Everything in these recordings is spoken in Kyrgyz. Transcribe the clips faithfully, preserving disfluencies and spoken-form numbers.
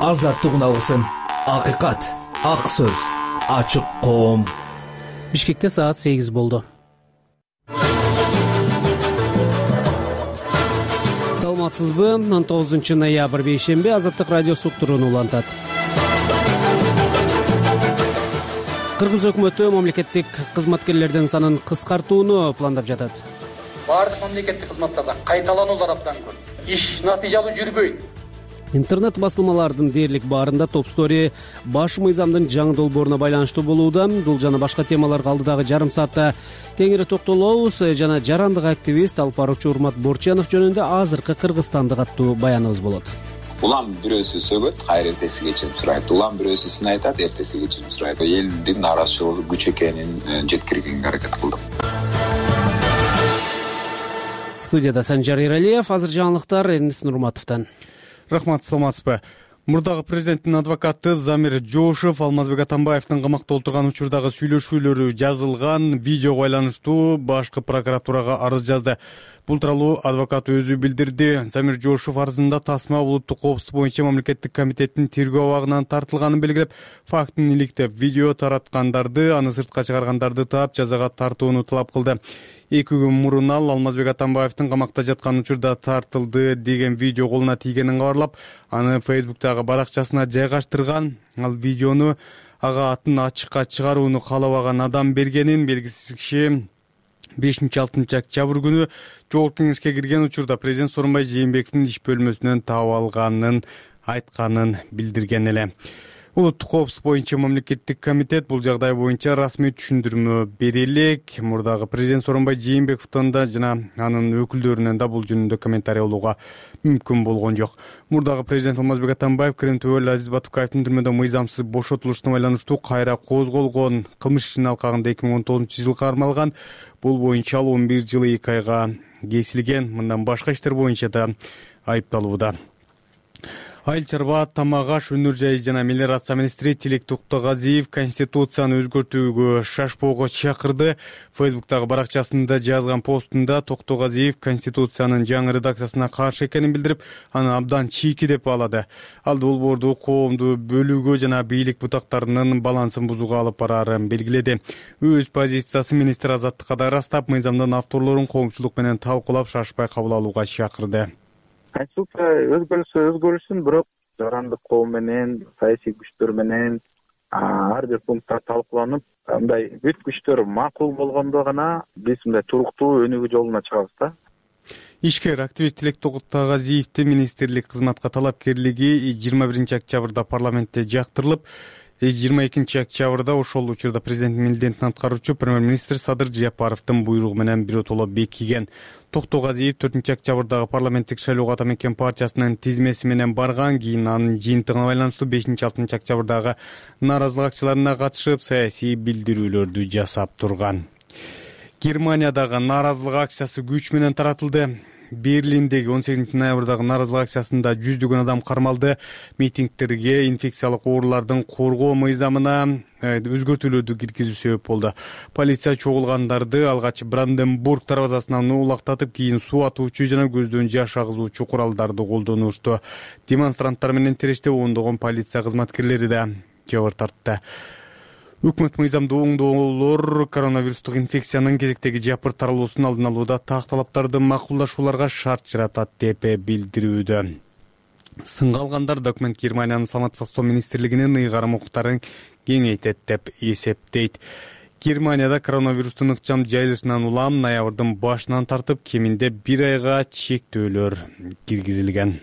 азаттыгын алгысың. Акыйкат, ак сөз, ачык коом. Бишкекте саат сегиз болду. Саламатсызбы? он тогузунчу ноябрь бейшемби Азаттык радиосу уктурууну улантат. Кыргыз өкмөтү мамлекеттик кызматкерлердин санын кыскартууну пландап жатат. Бардык мамлекеттик кызматтарда кайталануулар абдан көп. Иш натыйжалуу жүрбөйт. Интернет басылмалардын дээрлик баарында Топ Стори баш мыйзамдын жаңы долбооруна байланыштуу болууда. Бул жана башка темаларга алдыдагы жарым саатта кеңири токтолобуз. Жана жарандык активист алып баруучу Урмат Борчанов жөнүндө азыркы Кыргызстандык аттуу баяныбыз болот. Улам бирөөсү сөгөт, кайра эртеси кечирим сурайт. Улам бирөөсү сынайтат, эртеси кечирим сурайт. Элдин нааразычылыгы күч экенин жеткиргенге аракет кылдым. Студияда Санжар Эралиев, азыр жаңылыктар Эрнис Нурматовдон. Рахмат, саламатсызбы. Мурдагы президенттин адвокаты Замир Жошев Алмазбек Атамбаевдин камакта отурган учурдагы сүйлөшүүлөрү жазылган видеого байланыштуу башкы прокуратурага арыз жазды. Бул тууралуу адвокат өзү билдирди. Замир Жошев арызында тасма улуттук коопсуздук боюнча мамлекеттик комитеттин тергөө абагынан тартылганын белгилеп, фактын иликтеп, видео тараткандарды, аны сыртка чыгаргандарды таап, жазага тартууну талап кылды. Эки күн мурун ал Алмазбек Атамбаевдин камакта жаткан учурда тартылды деген видео колуна тийгенин кабарлап, аны Фейсбуктагы баракчасына жайгаштырган. Ал видеону ага атын ачыкка чыгарууну каалабаган адам бергенин, белгисиз киши бешинчи алтынчы октябрь күнү жогорку кеңешке кирген учурда президент Сооронбай Жээнбековдин иш бөлмөсүнөн таап алганын айтканын билдирген эле. Улуттук коопсуздук боюнча мамлекеттик комитет бул жагдай боюнча расмий түшүндүрмө бере элек. Мурдагы президент Сооронбай Жээнбековдон да жана анын өкүлдөрүнөн да бул жөнүндө комментарий алууга мүмкүн болгон жок. Мурдагы президент Алмазбек Атамбаев Крым төбөлү Азиз Батукаевдин түрмөдө мыйзамсыз бошотулушуна байланыштуу кайра козголгон кылмыш ишинин алкагында эки миң он тогузунчу жылы кармалган. Бул боюнча ал он бир жыл эки айга кесилген. Мындан башка иштер боюнча да айыпталууда. Айыл чарба, тамак аш, өнөр жайы жана мелиорация министри Тилек Токтогазиев Конституцияны өзгөртүүгө шашпоого чакырды. Фейсбуктагы баракчасында жазган постунда Токтогазиев Конституциянын жаңы редакциясына каршы экенин билдирип, аны абдан чийки деп баалады. Ал долбоорду коомду бөлүүгө жана бийлик бутактарынын балансын бузууга алып барарын белгиледи. Өз позициясын министр азаттыкка да ырастап, мыйзамдын авторлорун коомчулук менен талкуулап, шашпай кабыл алууга чакырды. Конституция өзгөрүлсө өзгөрүлсүн, бирок жарандык коом менен, саясий күчтөр менен ар бир пункттар талкууланып, мындай бүт күчтөр макул болгондо гана биз мындай туруктуу өнүгүү жолуна чыгабыз да. Ишкер активист Тилек Токтогазиевдин министрлик кызматка талапкерлиги жыйырма биринчи октябрда парламентте жактырылып, жыйырма экинчи октябрда ошол учурда президенттин милдетин аткаруучу премьер-министр Садыр Жапаровдун буйругу менен биротоло бекиген. Токтогазиев төртүнчү октябрда парламенттик шайлоого Ата Мекен партиясынын тизмеси менен барган, кийин анын жыйынтыгына байланыштуу бешинчи алтынчы октябрдагы нааразылык акцияларына катышып, саясий билдирүүлөрдү жасап турган. Германиядагы нааразылык акциясы күч менен таратылды. Берлиндеги он сегизинчи ноябрдагы нааразылык акциясында жүздөгөн адам кармалды. Митингтерге инфекциялык оорулардын коргоо мыйзамына өзгөртүүлөрдү киргизүү себеп болду. Полиция чогулгандарды алгач Бранденбург дарбазасынан улактатып, кийин суу атуучу жана көздөн жаш агызуучу куралдарды колдонушту. Демонстранттар менен тирештеп ондогон полиция кызматкерлери да жабыр тартты. Өкмөт мыйзамдуу оңдоолор коронавирустук инфекциянын кезектеги жапыр таралуусун алдын алууда так талаптарды макулдашууларга шарт жаратат деп билдирүүдө. Сынга алгандар документ Германиянын саламаттык сактоо министрлигинин ыйгарым укуктарын кеңейтет деп эсептейт. Германияда коронавирустун ыкчам жайылышынан улам ноябрдын башынан тартып кеминде бир айга чектөөлөр киргизилген.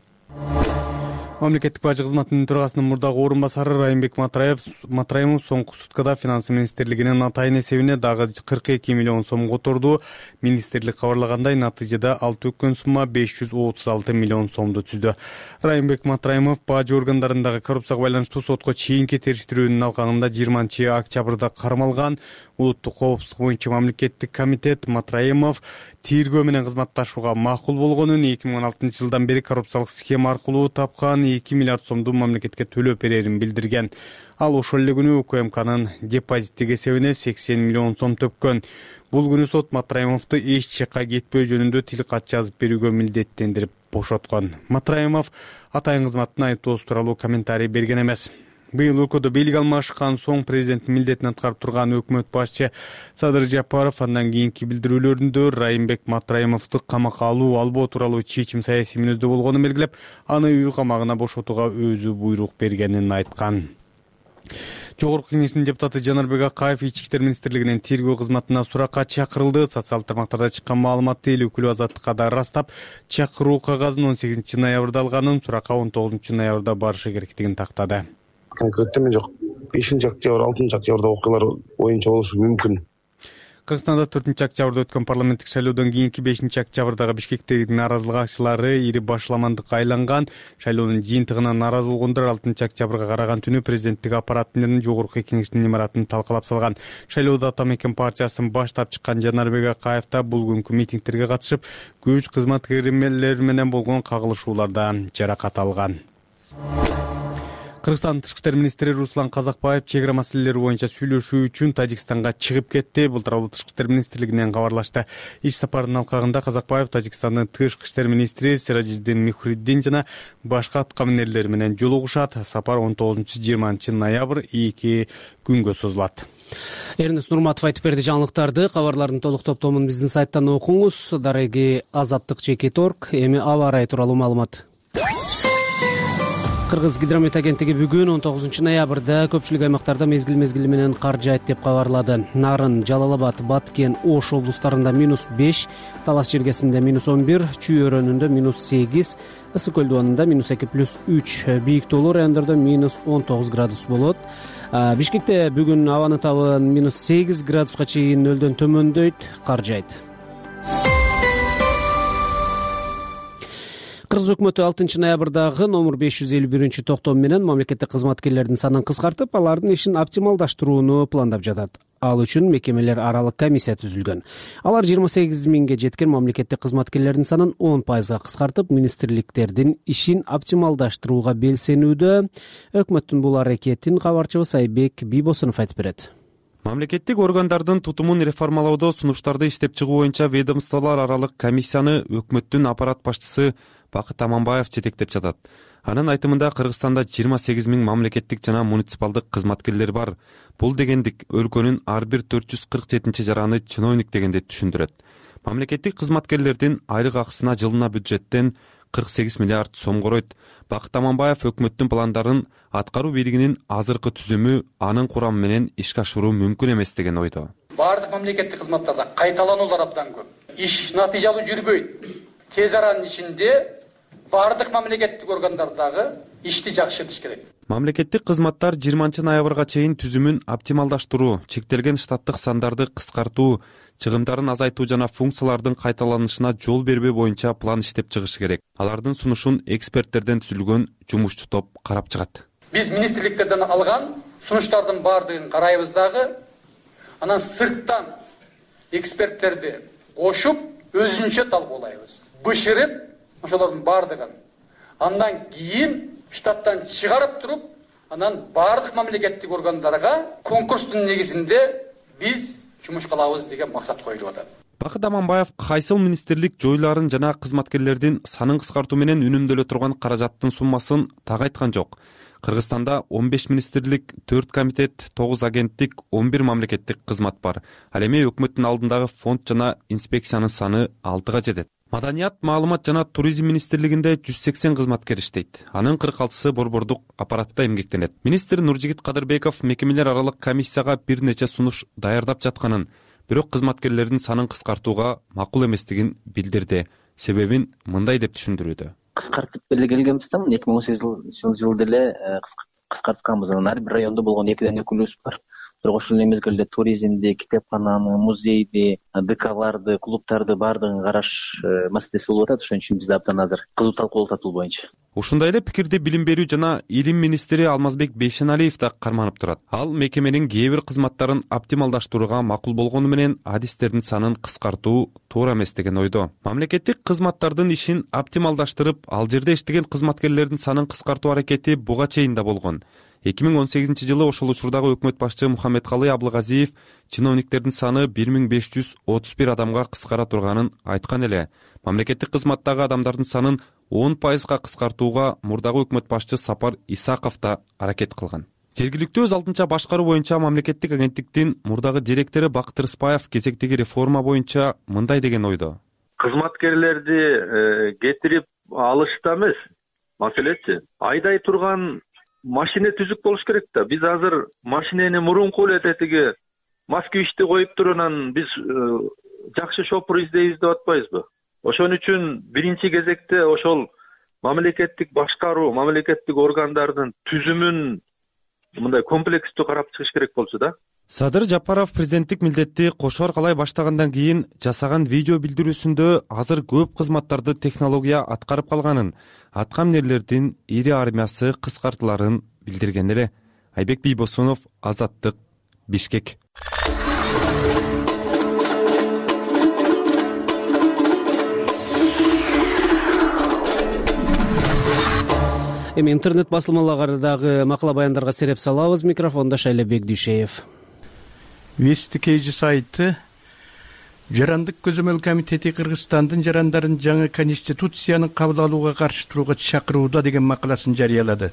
Мамлекеттик бажы кызматынын төрагасынын мурдагы орун басары Райымбек Матраев Матраимов соңку суткада финансы министрлигинин атайын эсебине дагы кырк эки миллион сом которду. Министрлик кабарлагандай, натыйжада алты өккөн сумма беш жүз отуз алты миллион сомду түздү. Райымбек Матраимов бажы органдарындагы коррупцияга байланыштуу сотко чейинки териштирүүнүн алкагында жыйырманчы октябрда кармалган. Улуттук коопсуздук боюнча мамлекеттик комитет Матраимов тергөө менен кызматташууга макул болгонун, эки миң он алтынчы жылдан бери коррупциялык схема аркылуу тапкан эки миллиард сомду мамлекетке төлөп берерин билдирген. Ал ошол эле күнү УКМКнын депозиттик эсебине сексен миллион сом төккөн. Бул күнү сот Матраимовду эч жакка кетпөө жөнүндө тил кат жазып берүүгө милдеттендирип бошоткон. Матраимов атайын кызматтын айыптоосу тууралуу комментарий берген эмес. Быйыл өлкөдө бийлик алмашкан соң президенттин милдетин аткарып турган өкмөт башчы Садыр Жапаров андан кийинки билдирүүлөрүндө Райымбек Матраимовду камакка алуу албоо тууралуу чечим саясий мүнөздө болгонун белгилеп, аны үй камагына бошотууга өзү буйрук бергенин айткан. Жогорку кеңештин депутаты Жанарбек Акаев Ички иштер министрлигинин тергөө кызматына суракка чакырылды. Социалдык тармактарда чыккан маалыматты эл өкүлү Азаттыкка да ырастап, чакыруу кагазын он сегизинчи ноябрда алганын, суракка он тогузунчу ноябрда барышы керектигин тактады. Конкреттеме жок. бешинчи октябрь, алтынчы октябрда окуялар боюнча болушу мүмкүн. Кыргызстанда төртүнчү октябрда өткөн парламенттик шайлоодон кийинки бешинчи октябрдагы Бишкектеги нааразылык акчылары ири башламандыкка айланган. Шайлоонун жыйынтыгына нааразы болгондор алтынчы октябрга караган түнү президенттик аппараттын жогорку кеңештин имаратын талкалап салган. Шайлоодо Атамекен партиясын баштап чыккан Жанарбек Акаев да бул күнкү митингтерге катышып, күч кызматкерлери менен болгон кагылышууларда жаракат алган. Кыргызстан тышкы иштер министри Руслан Казакбаев чек ара маселелери боюнча сүйлөшүү үчүн Тажикстанга чыгып кетти. Бул тууралуу тышкы иштер министрлигинен кабарлашты. Иш сапарынын алкагында Казакбаев Тажикстандын тышкы иштер министри Сиражиддин Мухриддин жана башка аткаминерлер менен жолугушат. Сапар он тогузунчу жыйырманчы ноябрь эки күнгө созулат. Эрнест Нурматов айтып берди жаңылыктарды. Кабарлардын толук топтомун биздин сайттан окуңуз. Дареги Азаттык чекит точка орг. Эми аба ырайы тууралуу маалымат. Кыргыз гидромет агенттиги бүгүн он тогузунчу ноябрда көпчүлүк аймактарда мезгил-мезгили менен кар жаайт деп кабарлады. Нарын, Жалал-Абад, Баткен, Ош облустарында минус беш, Талас жергесинде минус он бир, Чүй өрөөнүндө минус сегиз, Ысык көл дубанында минус эки плюс үч, бийик тоолуу райондордо минус он тогуз градус болот. Бишкекте бүгүн абанын табын минус сегиз градуска чейин нөлдөн төмөндөйт, кар жаайт. Кыргыз өкмөтү алтынчы ноябрдагы номер беш жүз элүү биринчи токтом менен мамлекеттик кызматкерлердин санын кыскартып, алардын ишин оптималдаштырууну пландап жатат. Ал үчүн мекемелер аралык комиссия түзүлгөн. Алар жыйырма сегиз миңге жеткен мамлекеттик кызматкерлердин санын он пайызга кыскартып, министрликтердин ишин оптималдаштырууга белсенүүдө. Өкмөттүн бул аракетин кабарчыбыз Айбек Бийбосунов айтып берет. Мамлекеттик органдардын тутумун реформалоодо сунуштарды иштеп чыгуу боюнча ведомстволор аралык комиссияны өкмөттүн аппарат башчысы Бакыт Аманбаев жетектеп жатат. Анын айтымында Кыргызстанда жыйырма сегиз миң мамлекеттик жана муниципалдык кызматкерлер бар. Бул дегендик өлкөнүн ар бир төрт жүз кырк жетинчи жараны чиновник дегенди түшүндүрөт. Мамлекеттик кызматкерлердин айлык акысына жылына бюджеттен кырк сегиз миллиард сом коройт. Бакыт Аманбаев өкмөттүн пландарын аткаруу бийлигинин азыркы түзүмү анын курамы менен ишке ашыруу мүмкүн эмес деген ойдо. Бардык мамлекеттик кызматтарда кайталануулар абдан көп. Иш натыйжалуу жүрбөйт. Тез аранын ичинде бардык мамлекеттик органдардагы ишти жакшыртыш керек. Мамлекеттик кызматтар жыйырманчы ноябрга чейин түзүмүн оптималдаштыруу, чектелген штаттык сандарды кыскартуу, чыгымдарын азайтуу жана функциялардын кайталанышына жол бербөө боюнча план иштеп чыгышы керек. Алардын сунушун эксперттерден түзүлгөн жумушчу топ карап чыгат. Биз министрликтерден алган сунуштардын бардыгын карайбыз дагы, анан сырттан эксперттерди кошуп өзүнчө талкуулайбыз. Бышырып ошолордун бардыгын андан кийин штаттан чыгарып туруп, анан бардык мамлекеттик органдарга конкурстун негизинде биз жумуш кылабыз деген максат коюлуп атат. Бакыт Аманбаев кайсыл министрлик жойларын жана кызматкерлердин санын кыскартуу менен үнөмдөлө турган каражаттын суммасын так айткан жок. Кыргызстанда он беш министрлик, төрт комитет, тогуз агенттик, он бир мамлекеттик кызмат бар. Ал эми өкмөттүн алдындагы фонд жана инспекциянын саны алтыга жетет. Маданият, маалымат жана туризм министрлигинде жүз сексен кызматкер иштейт. Анын кырк алтысы борбордук аппаратта эмгектенет. Министр Нуржигит Кадырбеков мекемелер аралык комиссияга бир нече сунуш даярдап жатканын, бирок кызматкерлердин санын кыскартууга макул эместигин билдирди. Себебин мындай деп түшүндүрүүдө. Кыскартып эле келгенбиз да, эки миң он сегизинчи жылда эле кыскартканбыз. Ар бир райондо болгон экиден өкүлүбүз бар. Бирок ошол мезгилде туризмди, китепкананы, музейди, ДКларды, клубтарды бардыгын караш маселеси болуп атат. Ошон үчүн биз да абдан азыр кызуу талкуулап атат бул боюнча. Ушундай эле пикирди билим берүү жана илим министри Алмазбек Бейшеналиев да карманып турат. Ал мекеменин кээ бир кызматтарын оптималдаштырууга макул болгону менен адистердин санын кыскартуу туура эмес деген ойдо. Мамлекеттик кызматтардын ишин оптималдаштырып, ал жерде иштеген кызматкерлердин санын кыскартуу аракети буга чейин да болгон. эки миң он сегизинчи жылы ошол учурдагы өкмөт башчы Мухаммедкалый Аблыгазиев чиновниктердин саны бир миң беш жүз отуз бир адамга кыскара турганын айткан эле. Мамлекеттик кызматтагы адамдардын санын он пайызга кыскартууга мурдагы өкмөт башчы Сапар Исаков да аракет кылган. Жергиликтүү өз алдынча башкаруу боюнча мамлекеттик агенттиктин мурдагы директору Бакыт Рыспаев кезектеги реформа боюнча мындай деген ойдо. Кызматкерлерди кетирип алышта эмес, маселечи айдай турган машина түзүк болуш керек да. Биз азыр машинени мурунку эле тетиги москвичти коюп туруп анан биз жакшы шопур издейбиз деп атпайбызбы? Ошон үчүн биринчи кезекте ошол мамлекеттик башкаруу, мамлекеттик органдардын түзүмүн мындай комплекстүү карап чыгыш керек болчу да. Садыр Жапаров президенттик милдетти кошо аркалай баштагандан кийин жасаган видео билдирүүсүндө азыр көп кызматтарды технология аткарып калганын, аткаминерлердин ири армиясы кыскартыларын билдирген эле. Айбек Бийбосунов, Азаттык, Бишкек. Эми интернет басылмалардагы макала баяндарга сереп салабыз. Микрофондо Шайлебек Дүйшеев. Вестикейжи сайты Жарандык көзөмөл комитети Кыргызстандын жарандарын жаңы конституцияны кабыл алууга каршы турууга чакырууда деген макаласын жарыялады.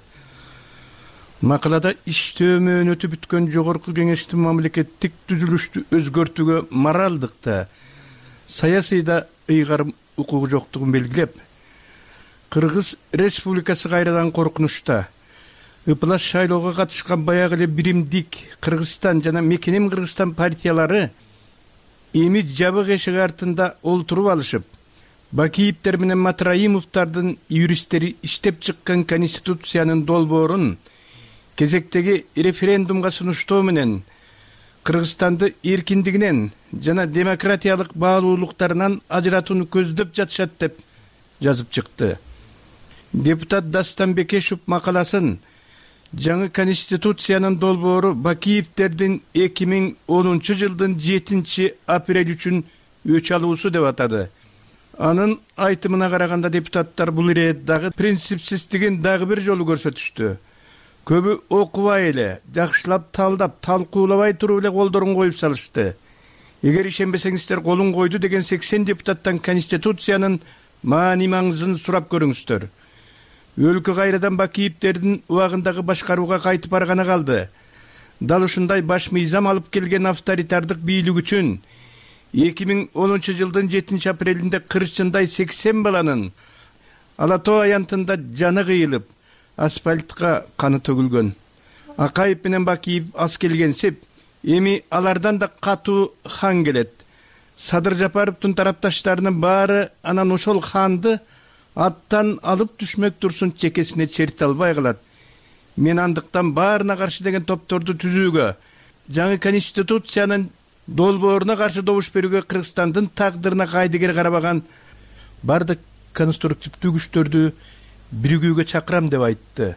Макалада иштөө мөөнөтү бүткөн жогорку кеңештин мамлекеттик түзүлүштү өзгөртүүгө моралдык да, саясий да ыйгарым укугу жоктугун белгилеп, Кыргыз Республикасы кайрадан коркунучта. Ыплас шайлоого катышкан баягы эле биримдик Кыргызстан жана Мекенем Кыргызстан партиялары эми жабык эшик артында олтуруп алышып, Бакиевдер менен Матраимовдардын юристтери иштеп чыккан конституциянын долбоорун кезектеги референдумга сунуштоо менен Кыргызстанды эркиндигинен жана демократиялык баалуулуктарынан ажыратууну көздөп жатышат деп жазып чыкты. Депутат Дастан Бекешев макаласын жаңы конституциянын долбоору Бакиевдердин эки миң онунчу жылдын жетинчи апрель үчүн өч алуусу деп атады. Анын айтымына караганда депутаттар бул иредагы принципсиздигин дагы бир жолу көрсөтүштү. Көбү окубай эле, жакшылап талдап, талкуулабай туруп эле колдорун коюп салышты. Эгер ишенбесеңиздер колун койду деген сексен депутаттан конституциянын маани маңызын сурап көрүңүздөр. Өлкө кайрадан Бакиевдердин убагындагы башкарууга кайтып барганы калды. Дал ушундай баш мыйзам алып келген авторитардык бийлик үчүн эки миң онунчу жылдын жетинчи апрелинде кырчындай сексен баланын Ала Тоо аянтында жаны кыйылып, асфальтка каны төгүлгөн. Акаев менен Бакиев аз келгенсип, эми алардан да катуу хан келет. Садыр Жапаровдун тарапташтарынын баары анан ошол ханды аттан алып түшмөк турсун чекесине черте албай калат. Мен андыктан баарына каршы деген топторду түзүүгө, жаңы конституциянын долбооруна каршы добуш берүүгө Кыргызстандын тагдырына кайдыгер карабаган бардык конструктивдүү күчтөрдү биригүүгө чакырам деп айтты.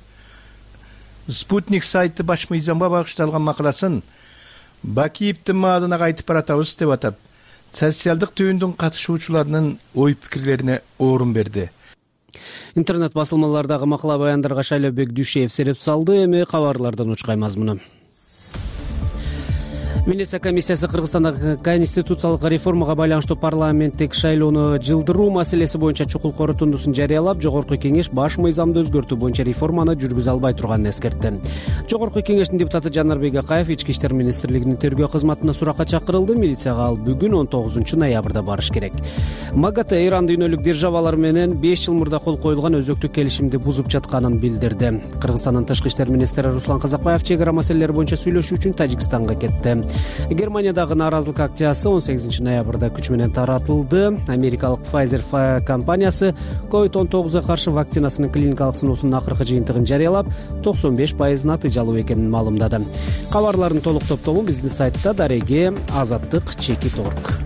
Спутник сайты баш мыйзамга багышталган макаласын Бакиевдин маалына кайтып баратабыз деп атап, социалдык түйүндүн катышуучуларынын ой пикирлерине орун берди. Интернет басылмалардагы макала баяндарга Шайлебек Дүйшеев сереп салды. Эми кабарлардан учкай мазмуну. Венеция комиссиясы Кыргызстандагы конституциялык реформага байланыштуу парламенттик шайлоону жылдыруу маселеси боюнча чукул корутундусун жарыялап, жогорку кеңеш баш мыйзамды өзгөртүү боюнча реформаны жүргүзө албай турганын эскертти. Жогорку кеңештин депутаты Жанарбек Акаев Ички иштер министрлигинин тергөө кызматына суракка чакырылды. Милицияга ал бүгүн он тогузунчу ноябрда барыш керек. МАГАТЭ Иран дүйнөлүк державалар менен беш жыл мурда кол коюлган өзөктүк келишимди бузуп жатканын билдирди. Кыргызстандын тышкы иштер министри Руслан Казакбаев чек ара маселелери боюнча сүйлөшүү үчүн Тажикстанга кетти. Германиядагы нааразылык акциясы он сегизинчи ноябрда күч менен таратылды. Америкалык Pfizer компаниясы ковид он тогузга каршы вакцинасынын клиникалык сыноосунун акыркы жыйынтыгын жарыялап, токсон беш пайыз натыйжалуу экенин маалымдады. Кабарлардын толук топтому биздин сайтта дареге азаттык чекит орг.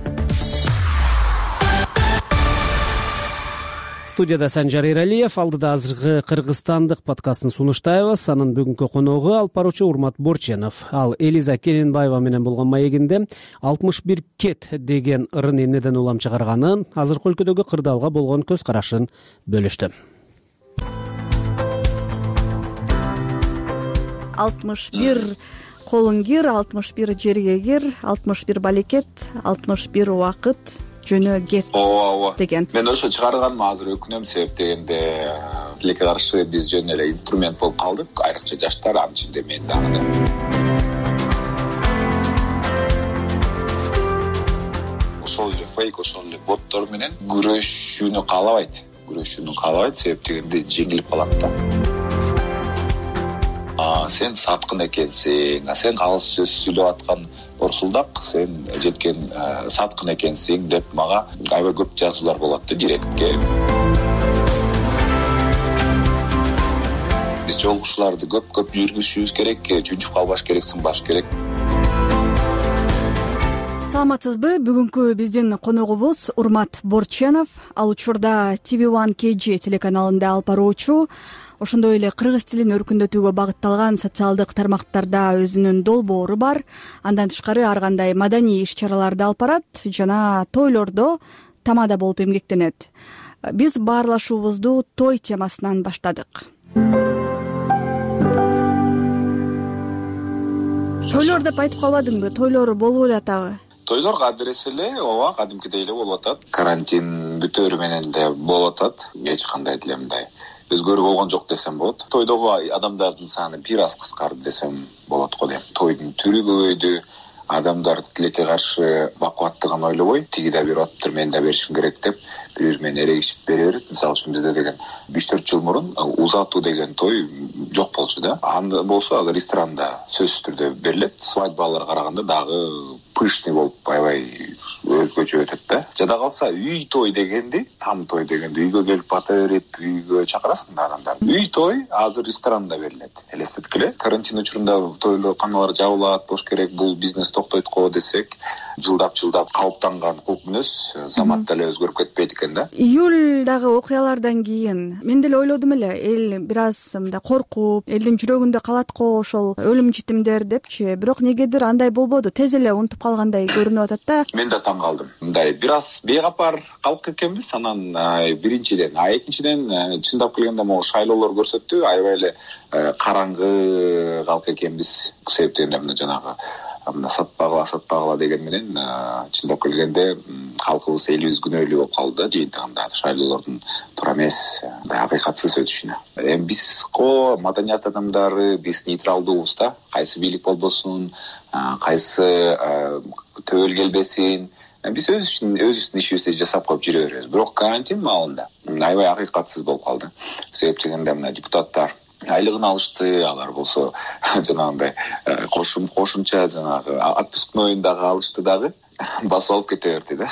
Студияда Санжар Эралиев, алдыда азыркы Кыргызстандык подкастын сунуштайбыз. Анын бүгүнкү коногу алып баруучу Урмат Борченов. Ал Элиза Керенбаева менен болгон маегинде алтымыш бир кет деген ырын эмнеден улам чыгарганын, азыркы өлкөдөгү кырдаалга болгон көз карашын бөлүштү. алтымыш бир колуң кир, алтымыш бир жерге кир, алтымыш бир балекет, алтымыш бир убакыт жөнө кет ооба ооба деген. Мен ошо чыгарганыма азыр өкүнөм, себеп дегенде тилекке каршы биз жөн эле инструмент болуп калдык, айрыкча жаштар, анын ичинде мен дагы да. Ошол эле фейк, ошол эле боттор менен күрөшүүнү каалабайт. Күрөшүүнү каалабайт, себеп дегенде жеңилип калат да. А сен саткын экенсиң, а сен алыс сөз сүйлөп аткан Орсулдак, сен жеткен саткын экенсиң деп мага аябай көп жазуулар болот да директке. Биз жолугушууларды көп-көп жүргүзүшүбүз керек, чүнчүп калбаш керек, сынбаш керек. Саламатсызбы? Бүгүнкү биздин коногубуз Урмат Борченов. Ал учурда ти ви один кей джи телеканалында алып баруучу, ошондой эле кыргыз тилин өркүндөтүүгө багытталган социалдык тармактарда өзүнүн долбоору бар. Андан тышкары ар кандай маданий иш-чараларды алып барат жана тойлордо тамада болуп эмгектенет. Биз баарлашуубузду той темасынан баштадык. Тойлор деп айтып калбадыңбы? Тойлор болуп эле атабы? Тойлор кадыр эле, ооба, кадимкидей эле болуп атат. Карантин бүтөөрү менен да болуп атат. Эч кандай деле мындай өзгөрүү болгон жок десем болот. Тойдогу адамдардын саны бир аз кыскарды десем болот го дейм. Тойдун түрү көбөйдү. Адамдар тилекке каршы бакубаттыгын ойлобой, тиги да берип атыптыр, мен да беришим керек деп бири-бири менен эрегишип бере берет. Мисалы үчүн бизде деген үч төрт жыл мурун узатуу деген той жок болчу да. Анда болсо ал ресторанда сөзсүз түрдө берилет. Свадьбаларга караганда дагы пышный болуп аябай өзгөчө өтөт да. Жада калса үй той дегенди, там той дегенди үйгө келип бата берип, үйгө чакырасың да адамдарды. Үй той азыр ресторанда берилет. Элестеткиле, карантин учурунда тойлор каналар жабылат, бош керек, бул бизнес токтойт го десек, жылдап-жылдап калыптанган кулк мүнөз замат деле өзгөрүп кетпейт экен да. Июльдагы окуялардан кийин мен деле ойлодум эле, эл бир аз мындай коркуп, элдин жүрөгүндө калат го ошол өлүм житимдер депчи, бирок негедир андай болбоду, тез эле унутуп калгандай көрүнүп атат да. Мен да таң калдым. Мындай бир аз бейкапар калк экенбиз, анан биринчиден, а экинчиден чындап келгенде могу шайлоолор көрсөттү, аябай эле караңгы калк экенбиз. Себептен мына жанагы мына сатпагыла сатпагыла деген менен чындап келгенде калкыбыз элибиз күнөөлүү болуп калды да жыйынтыгында, шайлоолордун туура эмес, акыйкатсыз өтүшүнө. Эми биз го маданият адамдары, биз нейтралдуубуз да, кайсы бийлик болбосун, кайсы төбөл келбесин, биз өз үчүн өзүбүздүн ишибизди жасап коюп жүрө беребиз. Бирок карантин маалында аябай акыйкатсыз болуп калды. Себеп дегенде мына депутаттар айлыгын алышты, алар болсо жанагындай кошум кошумча жанагы отпускнойун дагы алышты дагы, басып алып кете берди да.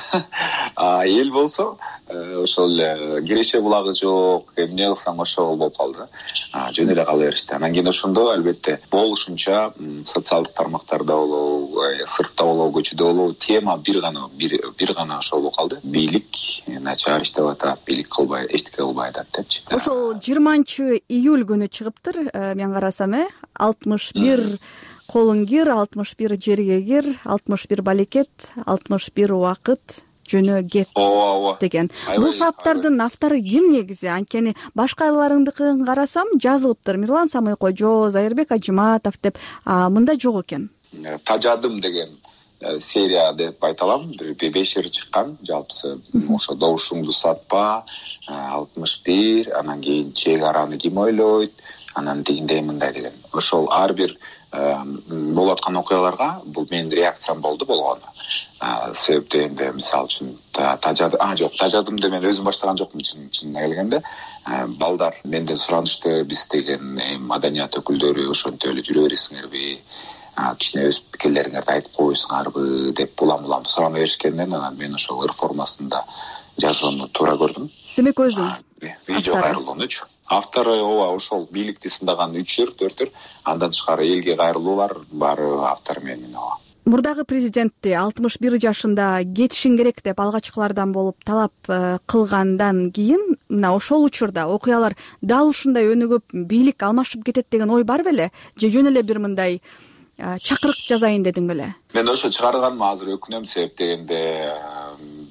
А эл болсо ошол эле киреше булагы жок, эмне кылсаң ошол болуп калды. Жөн эле кала беришти. Анан кийин ошондо албетте болушунча социалдык тармактарда болобу, сыртта болобу, көчөдө болобу, тема бир гана бир гана ошол болуп калды. Бийлик начар иштеп атат, бийлик кылбай, эчтеке кылбай атат депчи. Ошол жыйырманчы июль күнү чыгыптыр, мен карасам, э алтымыш бир колуң кир, алтымыш бир жерге кир, алтымыш бир балекет, алтымыш бир убакыт, жөнө кет деген. Бул саптардын автору ким негизи? Анткени башкаларыңдыкын карасам жазылыптыр. Мирлан Самойкожо, Зайырбек Ажыматов деп, а мында жок экен. Тажадым деген серия деп айта алам. беш жери чыккан, жалпысы ошо добушуңду сатпа, алтымыш бир, анан кийин чек араны ким ойлойт, анан дегендей мындай деген. Ошол ар бир болуп аткан окуяларга бул менин реакциям болду болгону. Себеп дегенде мисалы үчүн тажадым, а жок, тажадым деп мен өзүм баштаган жокмун чынына келгенде. Балдар менден суранышты, биз деген маданият өкүлдөрү ошентип эле жүрө бересиңерби, кичине өз пикирлериңерди айтып койсуңарбы деп улам-улам сурана беришкенден анан мен ошол ыр формасында жазууну туура көрдүм. Демек өзүң видео кайрылуунучу. Автору ооба ошол бийликти сындаган үчөр, төртөр, андан тышкары элге кайрылуулар баары автор менин ооба. Мурдагы президентти алтымыш бир жашында кетишиң керек деп алгачкылардан болуп талап кылгандан кийин мына ошол учурда окуялар дал ушундай өнүгүп бийлик алмашып кетет деген ой бар беле? Же жөн эле бир мындай чакырык жазайын дедиң беле? Мен ошо чыгарганыма азыр өкүнөм, себеп дегенде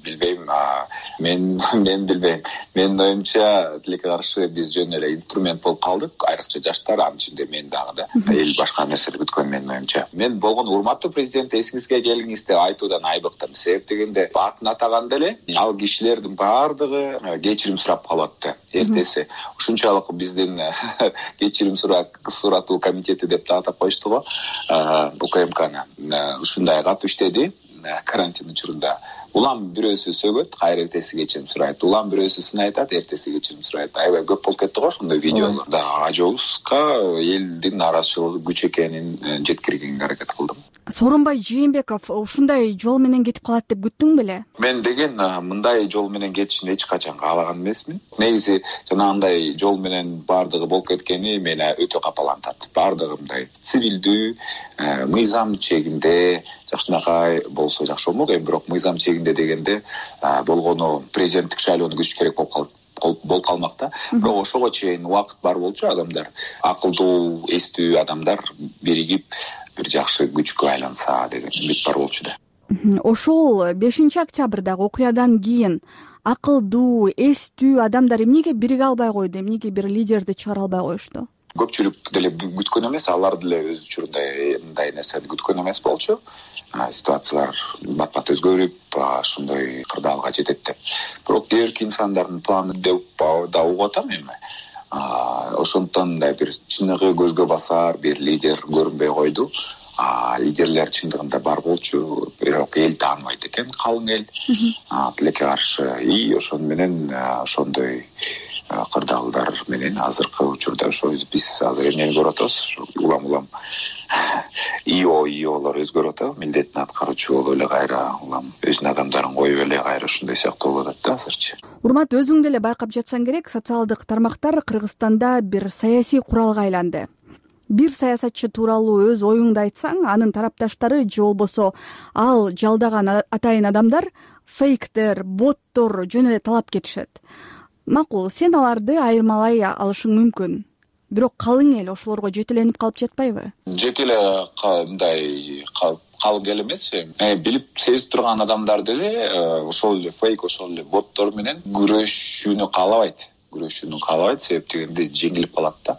билбейм, мен мен билбейм. Менин оюмча тилекке каршы биз жөн эле инструмент болуп калдык, айрыкча жаштар, анын ичинде мен дагы да. Эл башка нерсени күткөн менин оюмча. Мен болгон урматтуу президент эсиңизге келиңиз деп айтуудан айбыктым. Себеп дегенде атын атаганда эле ал кишилердин баардыгы кечирим сурап калат. Эртеси ушунчалык биздин кечирим суратуу комитети деп да атап коюшту го. УКМКны ушундай катуу иштеди карантин учурунда. Улам бирөөсү сөгөт, кайра эртеси кечирим сурайт. Улам бирөөсү сын айтат, эртеси кечирим сурайт. Аябай көп болуп кетти го ошондой видеолор. Да, ажообузга элдин нааразычылыгы күч экенин жеткиргенге аракет кылдым. Сооронбай Жээнбеков ушундай жол менен кетип калат деп күттүң беле? Мен деген мындай жол менен кетишин эч качан каалаган эмесмин. Негизи жанагындай жол менен баардыгы болуп кеткени мени өтө капалантат. Баардыгы мындай цивилдүү, мыйзам чегинде жакшынакай болсо жакшы болмок. Эми бирок мыйзам чегинде дегенде болгону президенттик шайлоону күтүш керек болуп калат. болуп калмакта. Бирок ошого чейин убакыт бар болчу, адамдар акылдуу, эстүү адамдар биригип бир жакшы күчкө айланса деген үмүт бар болчу да. Ошол бешинчи октябрдагы окуядан кийин акылдуу, эстүү адамдар эмнеге бириге албай койду, эмнеге бир лидерди чыгара албай коюшту? Көпчүлүк деле күткөн эмес, алар деле өз учурунда мындай нерсени күткөн эмес болчу. Ситуациялар бат-бат өзгөрүп, ошондой кырдаалга жетет деп. Бирок кээинки инсандардын планы деп да угуп атам эми. Ошондон да бир чыныгы көзгө басар бир лидер көрүнбөй койду. Лидерлер чындыгында бар болчу, бирок эл тааныбайт экен, калың эл. Тилекке каршы и ошон менен ошондой кырдаалдар менен азыркы учурда ошо биз азыр эмнени көрүп атабыз, улам-улам ио иолор өзгөрүп атабы, милдетин аткаруучу болуп эле кайра улам өзүнүн адамдарын коюп эле кайра ушундай сыяктуу болуп атат да азырчы. Урмат, өзүң деле байкап жатсаң керек, социалдык тармактар Кыргызстанда бир саясий куралга айланды. Бир саясатчы тууралуу өз оюңду айтсаң, анын тарапташтары же болбосо ал жалдаган атайын адамдар фейктер, боттор жөн эле талап кетишет. Макул, сен аларды айырмалай алышың мүмкүн. Бирок калың эл ошолорго жетеленип калып жатпайбы? Жеке эле мындай калың эл эмес, билип сезип турган адамдар деле ошол эле фейк, ошол эле боттор менен күрөшүүнү каалабайт. күрөшүүнү каалабайт, себеп дегенде жеңилип калат да.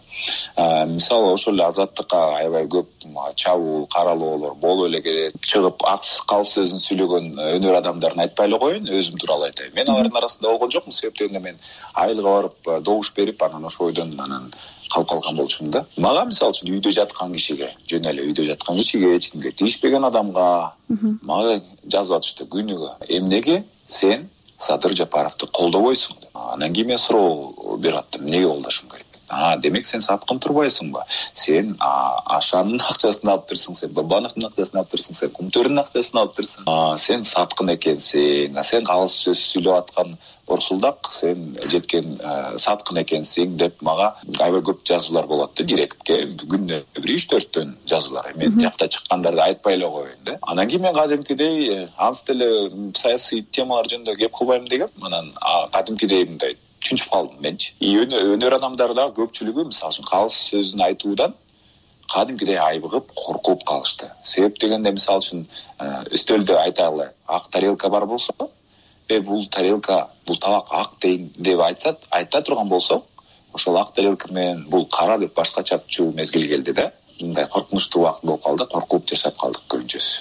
Мисалы ошол эле азаттыкка аябай көп чабуул, каралоолор болуп эле келет. Чыгып аксыз сөзүн сүйлөгөн өнөр адамдарын айтпай эле коеюн, өзүм тууралуу айтайын. Мен алардын арасында болгон жокмун, себеп дегенде мен айылга барып добуш берип, анан ошол ойдон анан калып калган болчумун да. Мага мисалы үчүн үйдө жаткан кишиге, жөн эле үйдө жаткан кишиге, эч кимге тийишпеген адамга мага жазып атышты күнүгө. Эмнеге сен Садыр Жапаровду колдобойсуң? Анан кийин мен суроо берип аттым, эмнеге колдошум керек? А, демек сен саткын турбайсыңбы? Сен Ашанын акчасын алып турсуң, сен Бабановдун акчасын алып турсуң, сен Кумтөрдүн акчасын алып турсуң. Сен саткын экенсиң, сен калыс сөз сүйлөп аткан Орсулдак, сен жеткен саткын экенсиң деп мага аябай көп жазуулар болот да, директке. Күнүнө бир үч төрттөн жазуулар. Мен жакта чыккандарды айтпай эле коеюн да. Анан кийин мен кадимкидей анс деле саясий темалар жөнүндө кеп кылбайм дегем. Анан кадимкидей мындай чүнчүп калдым менчи. И өнөр адамдары да көпчүлүгү мисалы үчүн калыс сөзүн айтуудан кадимкидей айбыгып, коркуп калышты. Себеп дегенде мисалы үчүн үстөлдө айталы ак тарелка бар болсо, э бул тарелка, бул табак ак дейин деп айтат, айта турган болсо, ошол ак тарелка менен бул кара деп башкача чуу мезгил келди да. Мындай коркунучтуу убакыт болуп калды, коркуп жашап калдык көбүнчөсү.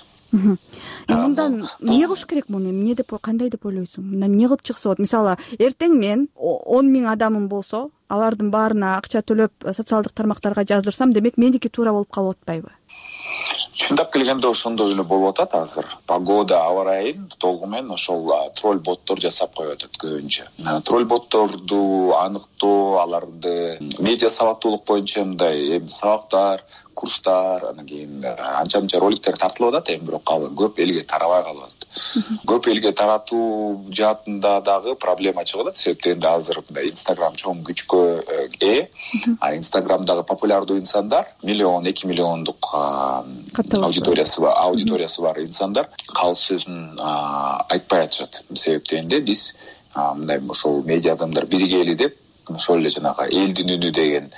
Мындан эмне кылыш керек муну? Эмне деп, кандай деп ойлойсуң? Мындан эмне кылып чыкса болот? Мисалы, эртең мен он миң адамым болсо, алардын баарына акча төлөп социалдык тармактарга жаздырсам, демек меники туура болуп калып атпайбы? Чындап келгенде ошондой эле болуп атат азыр. Погода, аба ырайын толугу менен ошол тролль боттор жасап коюп атат көбүнчө. Тролль ботторду аныктоо, аларды медиа сабактуулук боюнча мындай сабактар, курстар, анан кийин анча-мынча роликтер тартылып атат, эми бирок көп элге тарабай калып атат. Көп элге таратуу жаатында дагы проблема чыгып атат, себеп дегенде азыр мындай Instagram чоң күчкө ээ, а Instagramдагы популярдуу инсандар миллион, эки миллиондук аудиториясы бар, аудиториясы бар инсандар калыс сөзүн айтпай атышат. Себеп дегенде биз мындай ошол медиа адамдар биригели деп ошол эле жанагы элдин үнү деген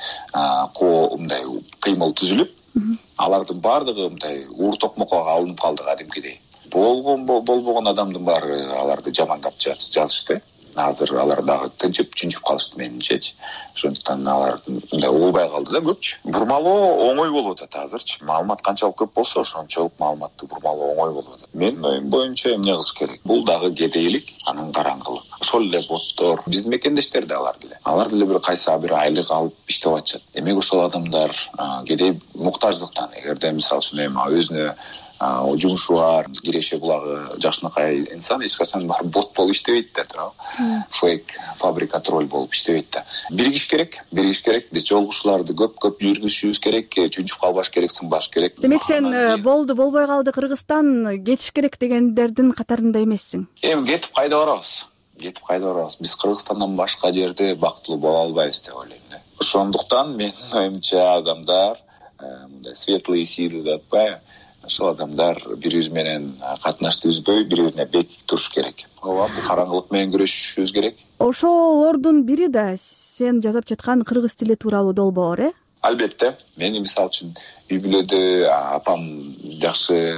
мындай кыймыл түзүлүп, алардын баардыгы мындай уур токмокко алынып калды кадимкидей. болгон болбогон адамдын баары аларды жамандап жазышты. Азыр алар дагы тынчып чүнчүп калышты менимчечи. Ошондуктан алар мындай угулбай калды да көпчү. Бурмалоо оңой болуп атат азырчы. Маалымат канчалык көп болсо, ошончолук маалыматты бурмалоо оңой болуп атат. Менин оюм боюнча эмне кылыш керек? Бул дагы кедейлик, анын караңгылык. Ошол эле боттор, биздин мекендештер да алар деле. Алар деле бир кайсы бир айлык алып иштеп атышат. Демек ошол адамдар кедей муктаждыктан, эгерде мисалы үчүн эми өзүнө жумушу бар, киреше булагы жакшынакай инсан эч качан бар бот болуп иштебейт да, туурабы? Фейк фабрика тролль болуп иштебейт да. Биригиш керек, биригиш керек. Биз жолугушууларды көп-көп жүргүзүшүбүз керек, чүнчүп калбаш керек, сынбаш керек. Демек сен болду, болбой калды Кыргызстан, кетиш керек дегендердин катарында эмессиң? Эми кетип кайда барабыз? Кетип кайда барабыз? Биз Кыргызстандан башка жерде бактылуу боло албайбыз деп ойлойм да. Ошондуктан менин оюмча адамдар мындай светлые силы деп атпайбы? Ошол адамдар бири бири менен катнашты үзбөй, бири бирине бек туруш керек. Ооба, бул караңгылык менен күрөшүшүбүз керек. Ошолордун бири да сен жазып жаткан кыргыз тили тууралуу долбоор, э? Албетте. Мени мисалы үчүн үй бүлөдө апам жакшы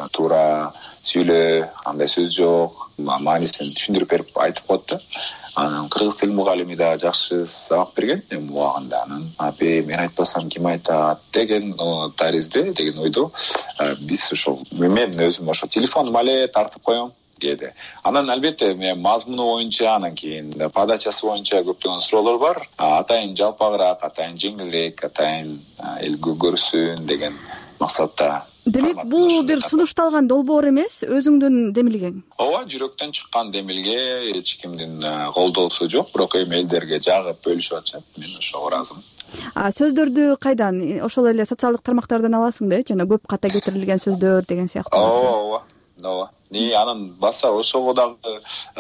туура сүйлө, андай сөз жок, маанисин түшүндүрүп берип айтып коет да. Анан кыргыз тил мугалими да жакшы сабак берген эми убагында. Анан апе мен айтпасам ким айтат деген таризде, деген ойдо биз ошол мен өзүм ошо телефонум але тартып коем кээде. Анан албетте мен мазмуну боюнча, анан кийин подачасы боюнча көптөгөн суроолор бар. Атайын жалпагыраак, атайын жеңилирээк, атайын эл көрсүн деген максатта. Демек бул бир сунушталган долбоор эмес, өзүңдүн демилгең? Ооба, жүрөктөн чыккан демилге, эч кимдин колдоосу жок, бирок эми элдерге жагып бөлүшүп атышат. Мен ошого ыраазымын. А сөздөрдү кайдан? Ошол эле социалдык тармактардан аласың да, жана көп ката кетирилген сөздөр деген сыяктуу. Ооба, ооба. Ооба. Ни анан баса ошого дагы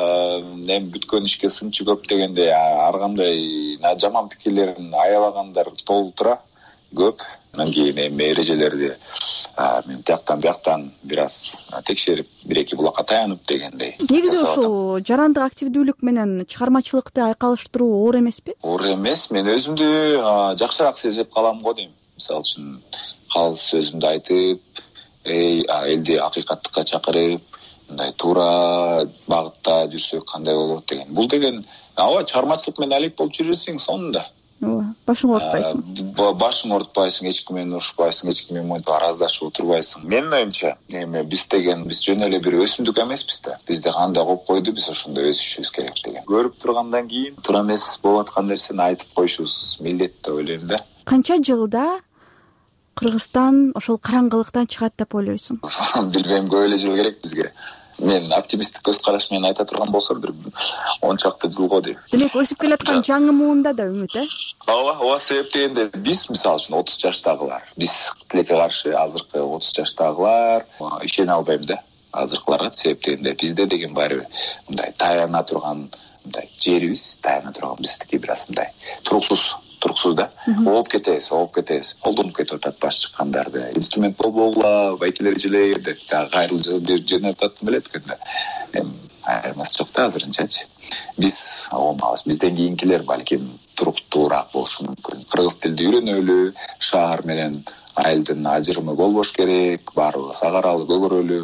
эми бүткөн ишке сынчы көп дегенде ар кандай жаман пикирлерин аябагандар толтура көп. Анан кийин эми эрежелерди мен тияктан бияктан бир аз текшерип, бир-эки булакка таянып дегендей. Негизи ушул жарандык активдүүлүк менен чыгармачылыкты айкалыштыруу оор эмеспи? Оор эмес. Мен өзүмдү жакшыраак сезип калам го дейм. Мисалы үчүн калыс сөзүмдү айтып, эй элди акыйкаттыкка чакырып, мындай туура багытта жүрсөк кандай болот деген. Бул деген ооба чыгармачылык менен алек болуп жүрө берсең сонунда. Ооба, башың оорутпайсың. Башың оорутпайсың, эч ким менен урушпайсың, эч ким менен араздашып отурбайсың. Менин оюмча, эми биз деген биз жөн эле бир өсүмдүк эмеспиз да. Бизде кандай коюп койду, биз ошондой өсүшүбүз керек деген. Көрүп тургандан кийин туура эмес болуп аткан нерсени айтып коюшубуз милдет деп ойлойм да. Канча жылда Кыргызстан ошол караңгылыктан чыгат деп ойлойсуң? Билбейм, көп эле жыл керек бизге. Мен оптимисттик көз караш менен айта турган болсом бир он чакты жыл го дейм. Демек өсүп келаткан жаңы муунда да үмүт, э? Ооба, ооба, себеп дегенде биз мисалы үчүн отуз жаштагылар, биз тилекке каршы азыркы отуз жаштагылар ишене албайм да азыркыларга, себеп дегенде бизде деген баары мындай таяна турган мындай жерибиз, таяна турган биздики бир аз мындай туруксуз туруксуз да. Ооп кетебиз, ооп кетебиз. Колдонуп кетип атат баш чыккандарды. Инструмент болбогула, байкелер жилей деп кайрылып жөнөтүп атат белет экен. Эми айырмасы жок да азырынчачы. Биз оомабыз, бизден кийинкилер балким туруктуураак болушу мүмкүн. Кыргыз тилди үйрөнөлү, шаар менен айылдын ажырымы болбош керек, баарыбыз ак аралуу көгөрөлү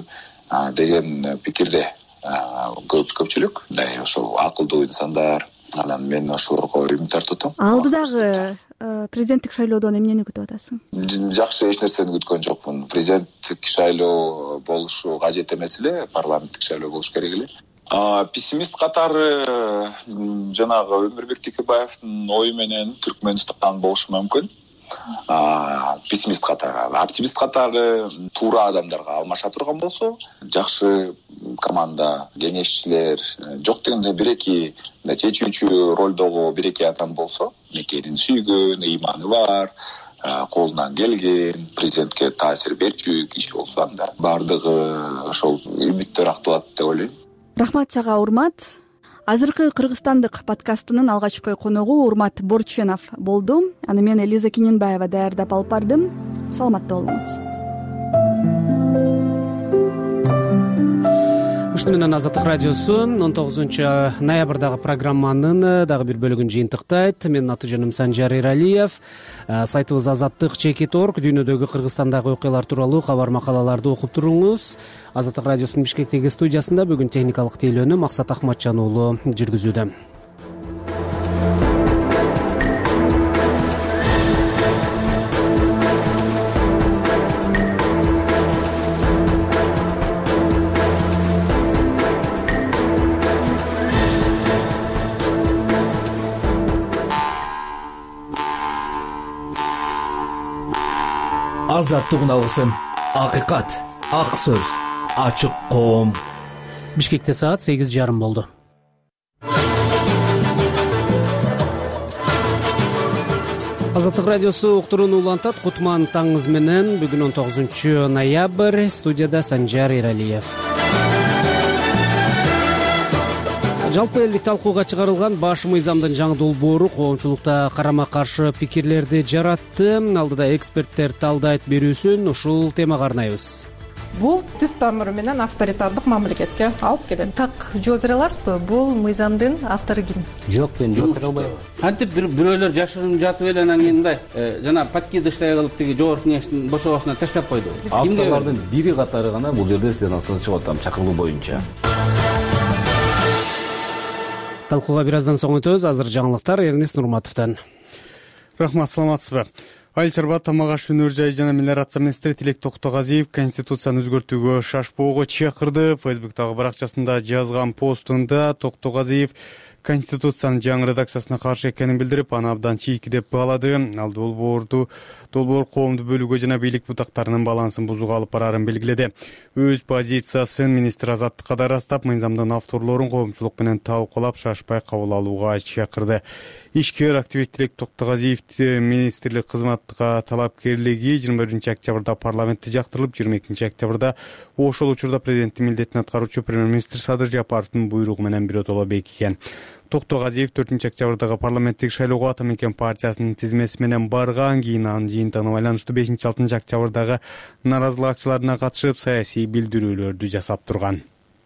деген пикирде көпчүлүк. Мындай ошол акылдуу инсандар. Анан мен ошолорго үмүт артып атам. Алдыдагы президенттик шайлоодон эмнени күтүп атасың? Жакшы эч нерсени күткөн жокмун. Президенттик шайлоо болушу кажет эмес эле, парламенттик шайлоо болуш керек эле. Пессимист катары жанагы Өмүрбек Текебаевдин ою менен Түркмөнстан болушу мүмкүн. Пессимист катары, оптимист катары туура адамдарга алмаша турган болсо, жакшы команда, кеңешчилер, жок дегенде бир-эки чечүүчү ролдогу бир-эки адам болсо, мекенин сүйгөн, ыйманы бар, колунан келген, президентке таасир берчү киши болсо, анда баардыгы ошол үмүттөр акталат деп ойлойм. Рахмат сага, Урмат. Азыркы Кыргызстандык подкастынын алгачкы коногу Урмат Борченов болду. Аны мен Элиза Кененбаева даярдап алып бардым. Саламатта болуңуз. ушуну менен Азаттык радиосу он тогузунчу ноябрдагы программанын дагы бир бөлүгүн жыйынтыктайт. Менин аты жөнүм Санжар Эралиев. Сайтыбыз азаттык чекит точка орг. Дүйнөдөгү Кыргызстандагы окуялар тууралуу кабар макалаларды окуп туруңуз. Азаттык радиосунун Бишкектеги студиясында бүгүн техникалык тейлөөнү Максат Ахматжан уулу жүргүзүүдө. Азаттык алгысым, акыйкат, ак сөз, ачык коом. Бишкекте саат сегиз жарым болду. Азаттык радиосу уктурууну улантат. Кутман таңыңыз менен. Бүгүн он тогузунчу ноябрь. Студияда Санжар Эралиев. Жалпы элдик талкууга чыгарылган баш мыйзамдын жаңы долбоору коомчулукта карама каршы пикирлерди жаратты. Алдыда эксперттер талдайт берүүсүн ушул темага арнайбыз. Бул түп тамыры менен авторитардык мамлекетке алып келет. Так жооп бере аласызбы? Бул мыйзамдын автору ким? Жок, мен жооп бере албайм. Кантип бир бирөөлөр жашырынып жатып эле анан кийин мындай жана подкидыштай кылып тиги жогорку кеңештин бособасына таштап койду. Авторлордун бири катары гана бул жерде сизден астын чыгып атам чакырылуу боюнча. Талкууга бир аздан соң өтөбүз. Азыр жаңылыктар Эрнест Нурматовдон. Рахмат, саламатсызбы? Айыл чарба, тамак аш өнөр жайы жана мелиорация министри Тилек Токтогазиев конституцияны өзгөртүүгө шашпоого чакырды. Фейсбуктагы баракчасында жазган постунда Токтогазиев конституциянын жаңы редакциясына каршы экенин билдирип, аны абдан чийки деп баалады. Ал долбоорду долбоор коомду бөлүүгө жана бийлик бутактарынын балансын бузууга алып барарын белгиледи. Өз позициясын министр азаттыкка да ырастап, мыйзамдын авторлорун коомчулук менен талкуулап, шашпай кабыл алууга чакырды. Ишкер активист Тилек Токтогазиев министрлик кызматка талапкерлиги жыйырма биринчи октябрда парламентте жактырылып, жыйырма экинчи октябрда ошол учурда президенттин милдетин аткаруучу премьер-министр Садыр Жапаровдун буйругу менен биротоло бекиген. Токтогазиев төртүнчү октябрдагы парламенттик шайлоого Ата мекен партиясынын тизмеси менен барган, кийин анын жыйынтыгына байланыштуу бешинчи алтынчы октябрдагы наразылык акчаларына катышып саясий билдирүүлөрдү жасап турган.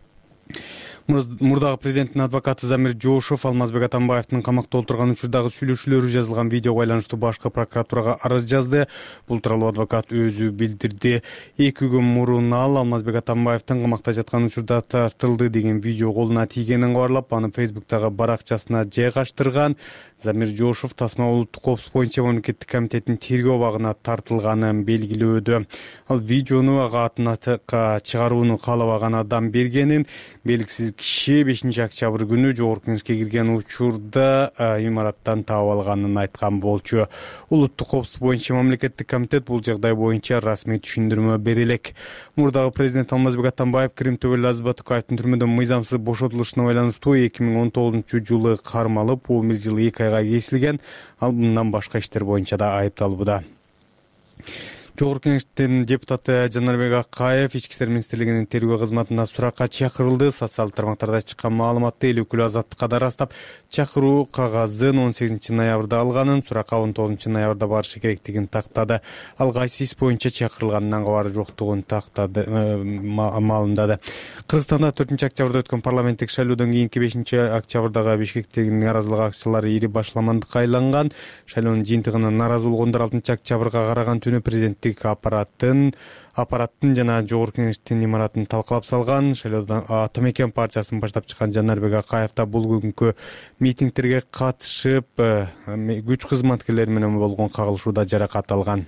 Мурдагы президенттин адвокаты Замир Жошов Алмазбек Атамбаевдин камакта отурган учурдагы сүйлөшүүлөрү жазылган видеого байланыштуу башкы прокуратурага арыз жазды. Бул тууралуу адвокат өзү билдирди. Эки күн мурун ал Алмазбек Атамбаевдин камакта жаткан учурда тартылды деген видео колуна тийгенин кабарлап, аны Фейсбуктагы баракчасына жайгаштырган. Замир Жошов Тасма улуттук коопсуздук боюнча мамлекеттик комитеттин тергөө абагына тартылганын белгилөөдө. Ал видеону ага атынатыкка чыгарууну каалабаган адам бергенин, белгисиз киши бешинчи октябрь күнү жогорку кеңешке кирген учурда имараттан таап алганын айткан болчу. Улуттук коопсуздук боюнча мамлекеттик комитет бул жагдай боюнча расмий түшүндүрмө бере элек. Мурдагы президент Алмазбек Атамбаев Крим төбөлү Азиз Токаевдин түрмөдөн мыйзамсыз бошотулушуна байланыштуу эки миң он тогузунчу жылы кармалып, он бир жыл эки айга кесилген. Ал мындан башка иштер боюнча да айыпталууда. Жогорку кеңештин депутаты Жанарбек Акаев Ички иштер министрлигинин тергөө кызматына суракка чакырылды. Социалдык тармактарда чыккан маалыматты эл өкүлү Азаттыкка да ырастап, чакыруу кагазын он сегизинчи ноябрда алганын, суракка он тогузунчу ноябрда барышы керектигин тактады. Ал кайсы иш боюнча чакырылганынан кабары жоктугун тактады, маалымдады. Кыргызстанда төртүнчү октябрда өткөн парламенттик шайлоодон кийинки бешинчи октябрдагы Бишкектеги наразылык акциялары ири башламандыкка айланган. Шайлоонун жыйынтыгына нааразы болгондор алтынчы октябрга караган түнү президент аппараттын аппараттын жана жогорку кеңештин имаратын талкалап салган. Шайлоодон Ата мекен партиясын баштап чыккан Жанарбек Акаев да бул күнгү митингтерге катышып, күч кызматкерлери менен болгон кагылышууда жаракат алган.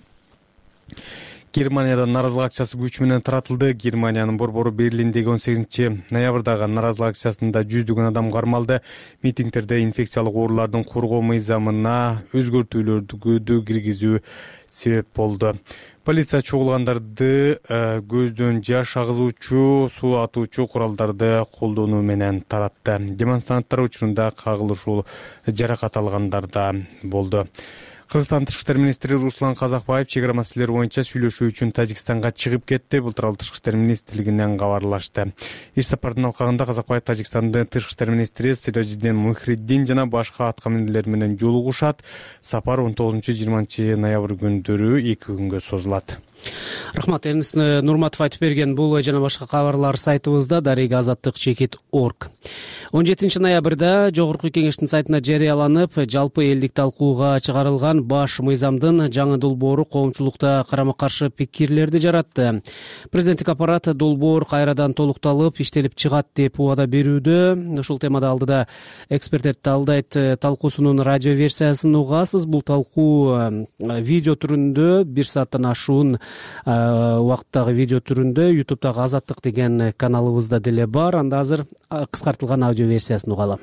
Германияда наразылык акциясы күч менен таратылды. Германиянын борбору Берлиндеги он сегизинчи ноябрдагы наразылык акциясында жүздөгөн адам кармалды. Митингтерде инфекциялык оорулардын коргоо мыйзамына өзгөртүүлөрдү киргизүү себеп болду. Полиция чогулгандарды көздөн жаш агызуучу, суу атуучу куралдарды колдонуу менен таратты. Демонстранттар учурунда кагылышуу жаракат алгандар да болду. Кыргызстан тышкы иштер министри Руслан Казакбаев чек ара маселелери боюнча сүйлөшүү үчүн Тажикстанга чыгып кетти. Бул тууралуу тышкы иштер министрлигинен кабарлашты. Иш сапардын алкагында Казакбаев Тажикстандын тышкы иштер министри Сиражиддин Мухриддин жана башка аткаминерлер менен жолугушат. Сапар он тогузунчу жыйырманчы ноябрь күндөрү эки күнгө созулат. Рахмат, Эрнест Нурматов айтып берген бул жана башка кабарлар сайтыбызда дареги азаттык чекит орг. он жетинчи ноябрда жогорку кеңештин сайтына жарыяланып, жалпы элдик талкууга чыгарылган баш мыйзамдын жаңы долбоору коомчулукта карама-каршы пикирлерди жаратты. Президенттик аппарат долбоор кайрадан толукталып, иштелип чыгат деп убада берүүдө. Ушул темада алдыда эксперттер талдайт. Талкуусунун радио версиясын угасыз. Бул талкуу видео түрүндө бир сааттан ашуун убакыттагы видео түрүндө ютубтагы азаттык деген каналыбызда деле бар. Анда азыр кыскартылган аудио версиясын угалы.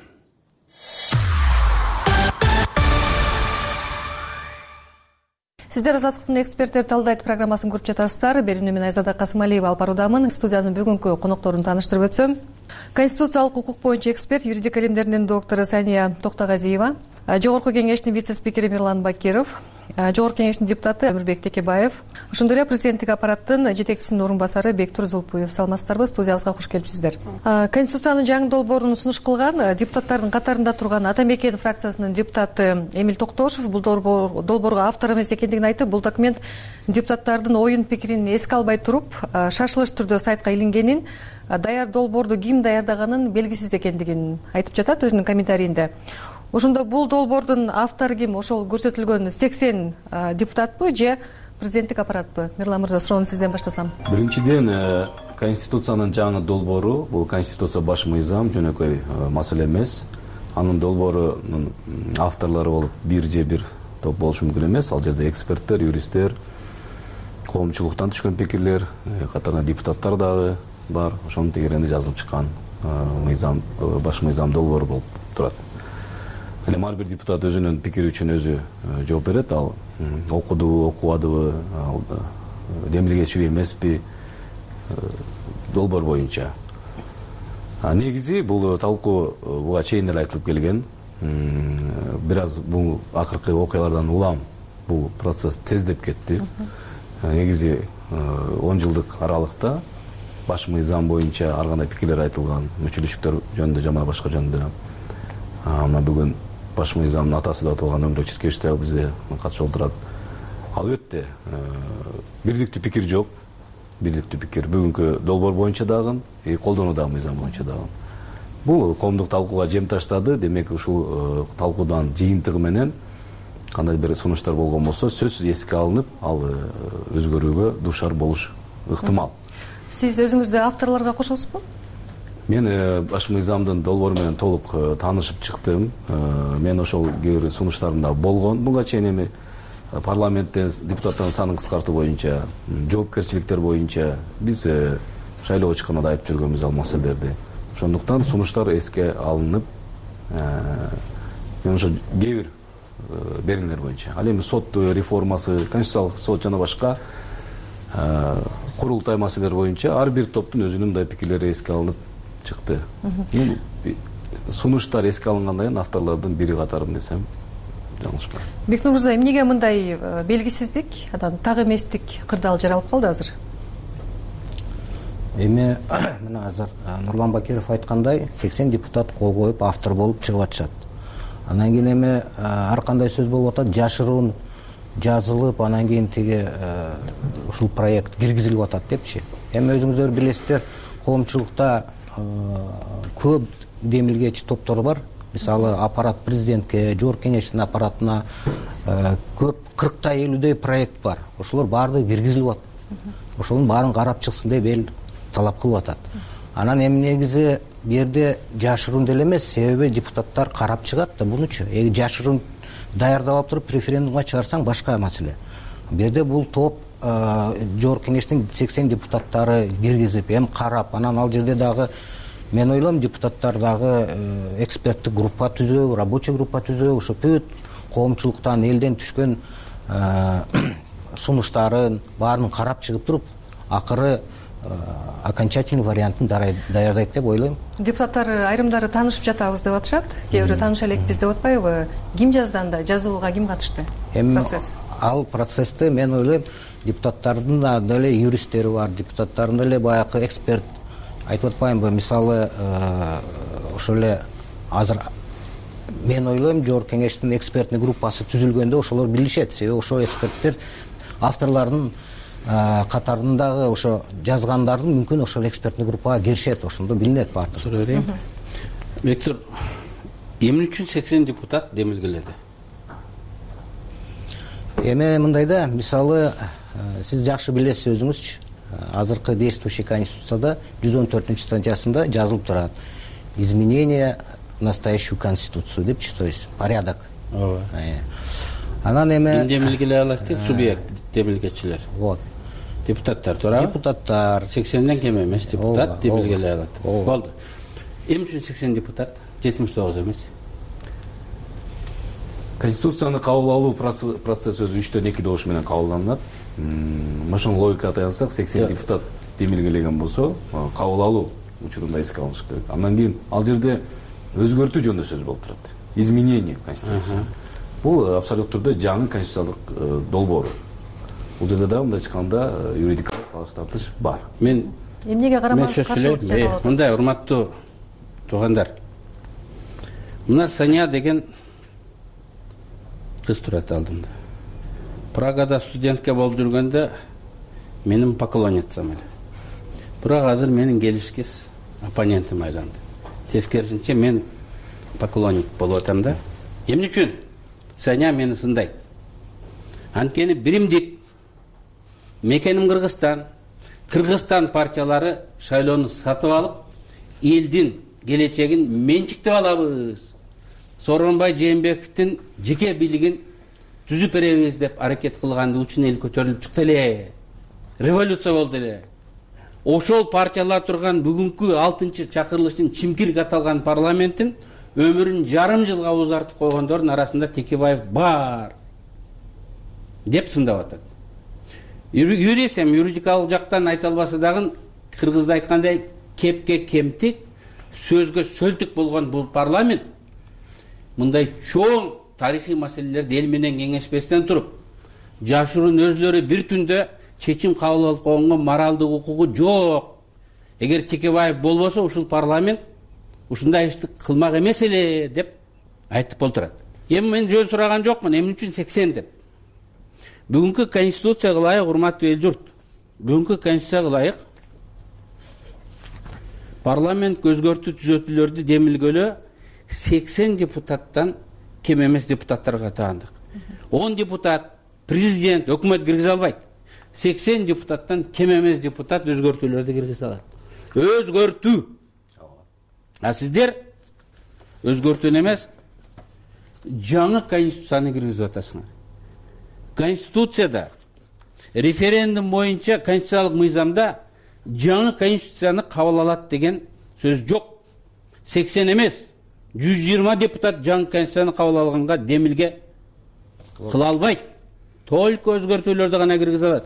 Сиздер азаттыктын эксперттер талдайт программасын көрүп жатасыздар. Берүүнү мен Айзада Касымалиева алып баруудамын. Студиянын бүгүнкү конокторун тааныштырып өтсөм. Конституциялык укук боюнча эксперт, юридика илимдеринин доктору Сания Токтогазиева, Жогорку кеңештин вице-спикери Мирлан Бакиров, Жогорку кеңештин депутаты Өмүрбек Текебаев, ошондой эле президенттик аппараттын жетекчисинин орун басары Бектур Зулпуев. Саламатсыздарбы? Студиябызга куш келипсиздер. Конституциянын жаңы долбоорун сунуш кылган депутаттардын катарында турган Ата Мекен фракциясынын депутаты Эмил Токтошев бул долбоорго автор эмес экендигин айтып, бул документ депутаттардын оюн пикирин эске албай туруп, шашылыш түрдө сайтка илингенин, даяр долбоорду ким даярдаганын белгисиз экендигин айтып жатат өзүнүн комментарийинде. Ошондо бул долбоордун автору ким? Ошол көрсөтүлгөн сексен депутатпы же президенттик аппаратпы? Мирлан мырза, суроону сизден баштасам. Биринчиден, конституциянын жаңы долбоору, бул конституция баш мыйзам, жөнөкөй маселе эмес. Анын долбоорунун авторлору болуп бир же бир топ болушу мүмкүн эмес. Ал жерде эксперттер, юристтер, коомчулуктан түшкөн пикирлер, катарында депутаттар дагы бар. Ошонун тегерегинде жазылып чыккан мыйзам, баш мыйзам долбоору болуп турат. Эми ар бир депутат өзүнүн пикири үчүн өзү жооп берет. Ал окудубу, окубадыбы, демилгечиби эмеспи долбоор боюнча. Негизи бул талкуу буга чейин эле айтылып келген. Бир аз бул акыркы окуялардан улам бул процесс тездеп кетти. Негизи он жылдык аралыкта баш мыйзам боюнча ар кандай пикирлер айтылган, мүчүлүштүктөр жөнүндө жана башка жөнүндө. Мына бүгүн баш мыйзамдын атасы деп аталган Өмүрбек Чиркешев бизде катышып отурат. Албетте бирдиктүү пикир жок. Бирдиктүү пикир бүгүнкү долбоор боюнча дагы, колдонуудагы мыйзам боюнча дагы. Бул коомдук талкууга жем таштады. Демек ушул талкуудан жыйынтыгы менен кандай бир сунуштар болгон болсо, сөзсүз эске алынып, ал өзгөрүүгө дуушар болуш ыктымал. Сиз өзүңүздү авторлорго кошосузбу? Мен баш мыйзамдын долбоору менен толук таанышып чыктым. Мен ошол кээ бир сунуштарымда болгон. Буга чейин эми парламенттен депутаттардын санын кыскартуу боюнча, жоопкерчиликтер боюнча биз шайлоо чыкканда айтып жүргөнбүз ал маселелерди. Ошондуктан сунуштар эске алынып, мен ошо кээ бир берилер боюнча. Ал эми сот реформасы, конституциялык сот жана башка курултай маселелер боюнча ар бир топтун өзүнүн мындай пикирлери эске алынып чыкты. Сунуштар эске алынгандан кийин авторлордун бири катарым десем жаңылышпайм. Бектур мырза, эмнеге мындай белгисиздик, анан так эместик кырдаал жаралып калды азыр? Эми мына азыр Нурлан Бакиров айткандай, сексен депутат кол коюп автор болуп чыгып атышат. Анан кийин эми ар кандай сөз болуп атат, жашыруун жазылып, анан кийин тиги ушул проект киргизилип атат депчи. Эми өзүңүздөр билесиздер, коомчулукта көп демилгечи топтор бар. Мисалы аппарат президентке, жогорку кеңештин аппаратына көп кырктай элүүдөй проект бар. Ошолор баардыгы киргизилип атат. Ошонун баарын карап чыксын деп эл талап кылып атат. Анан эми негизи бу жерде жашыруун деле эмес, себеби депутаттар карап чыгат да бунучу. Эги жашыруун даярдап алып туруп референдумга чыгарсаң башка маселе. Бу жерде бул топ жогорку кеңештин сексен депутаттары киргизип, эми карап, анан ал жерде дагы мен ойлойм депутаттар дагы эксперттик группа түзөө, рабочий группа түзөө, ошо бүт коомчулуктан, элден түшкөн сунуштарын баарын карап чыгып туруп, акыры окончательный вариантын даярдайт деп ойлойм. Депутаттар айрымдары таанышып жатабыз деп атышат, кээ бирөө тааныша элекпиз деп атпайбы? Ким жазды анда? Жазууга ким катышты? Процесс. Ал процессте мен ойлойм депутаттардын деле юристтери бар, депутаттардын деле баягы эксперт айтып атпаймынбы? Мисалы ошол эле азыр мен ойлойм жогорку кеңештин экспертный группасы түзүлгөндө ошолор билишет, себеби ошол эксперттер авторлордун катарындагы ошо жазгандардын мүмкүн ошол эксперттик группага киришет, ошондо билинет баардыгы. Суроо берейин. Бектур, эмне үчүн сексен депутат демилгеледи? Эми мындай да, мисалы сиз жакшы билесиз өзүңүзчү, азыркы действующий конституцияда жүз он төртүнчү статьясында жазылып турат. Изменение в настоящую конституцию депчи, то есть порядок. Ооба. Анан эми ким демилгелей алат дейт? Субъект демилгечилер. Вот. Депутаттар, туурабы? Депутаттар. сексенден кем эмес депутат демилгелей алат. Болду. Эмне үчүн сексен депутат? жетимиш тогуз эмес. Конституцияны кабыл алуу процесси өзү үчтөн эки добуш менен кабылданат. Ошону логикага таянсак, сексен депутат демилгелеген болсо, кабыл алуу учурунда эске алыныш керек. Андан кийин ал жерде өзгөртүү жөнүндө сөз болуп турат. Изменение конституции. Бул абсолюттуу түрдө жаңы конституциялык долбоор. Бул жерде да мындай айтканда юридикалык талаш тартыш бар. Мен эмнеге карамай каршылык? Мындай, урматтуу туугандар. Мына Сания деген кыз турат алдымда. Прагада студентке болуп жүргөндө менин поклонницам эле. Бирок азыр менин келишкис оппонентим айланды. Тескерисинче мен поклонник болуп атам да. Эмне үчүн? Сания мени сындайт. Анткени биримдик мекеним Кыргызстан, Кыргызстан партиялары шайлоону сатып алып, элдин келечегин менчиктеп алабыз. Сооронбай Жээнбековдин жеке бийлигин түзүп беребиз деп аракет кылганды үчүн эл көтөрүлүп чыкты эле. Революция болду эле. Ошол партиялар турган бүгүнкү алтынчы чакырылыштын Чимкирк аталган парламенттин өмүрүн жарым жылга узартып койгондордун арасында Текебаев бар деп сындап атат. Юрисем юридикалык жактан айта албаса дагы кыргызда айткандай кепке кемтик, сөзгө сөлтүк болгон бул парламент мындай чоң тарыхый маселелерди эл менен кеңешпестен туруп, жашыруун өзлөрү бир түндө чечим кабыл алып койгонго моралдык укугу жок. Эгер Текебаев болбосо ушул парламент ушундай ишти кылмак эмес эле деп айтып болтурат. Эми мен жөн сураган жокмун, эмне үчүн сексен деп. Бүгүнкү конституцияга ылайык, урматтуу эл журт, бүгүнкү конституцияга ылайык парламент өзгөртүү түзөтүүлөрдү демилгелөө сексен депутаттан кем эмес депутаттарга таандык. он депутат президент, өкмөт киргизе албайт. сексен депутаттан кем эмес депутат өзгөртүүлөрдү киргизе алат. Өзгөртүү. А сиздер өзгөртүүнү эмес, жаңы конституцияны киргизип атасыңар. Конституцияда, референдум боюнча конституциялык мыйзамда жаңы конституцияны кабыл алат деген сөз жок. сексен эмес, жүз жыйырма депутат жаңы конституцияны кабыл алганга демилге кыла албайт. Только өзгөртүүлөрдү гана киргизе алат.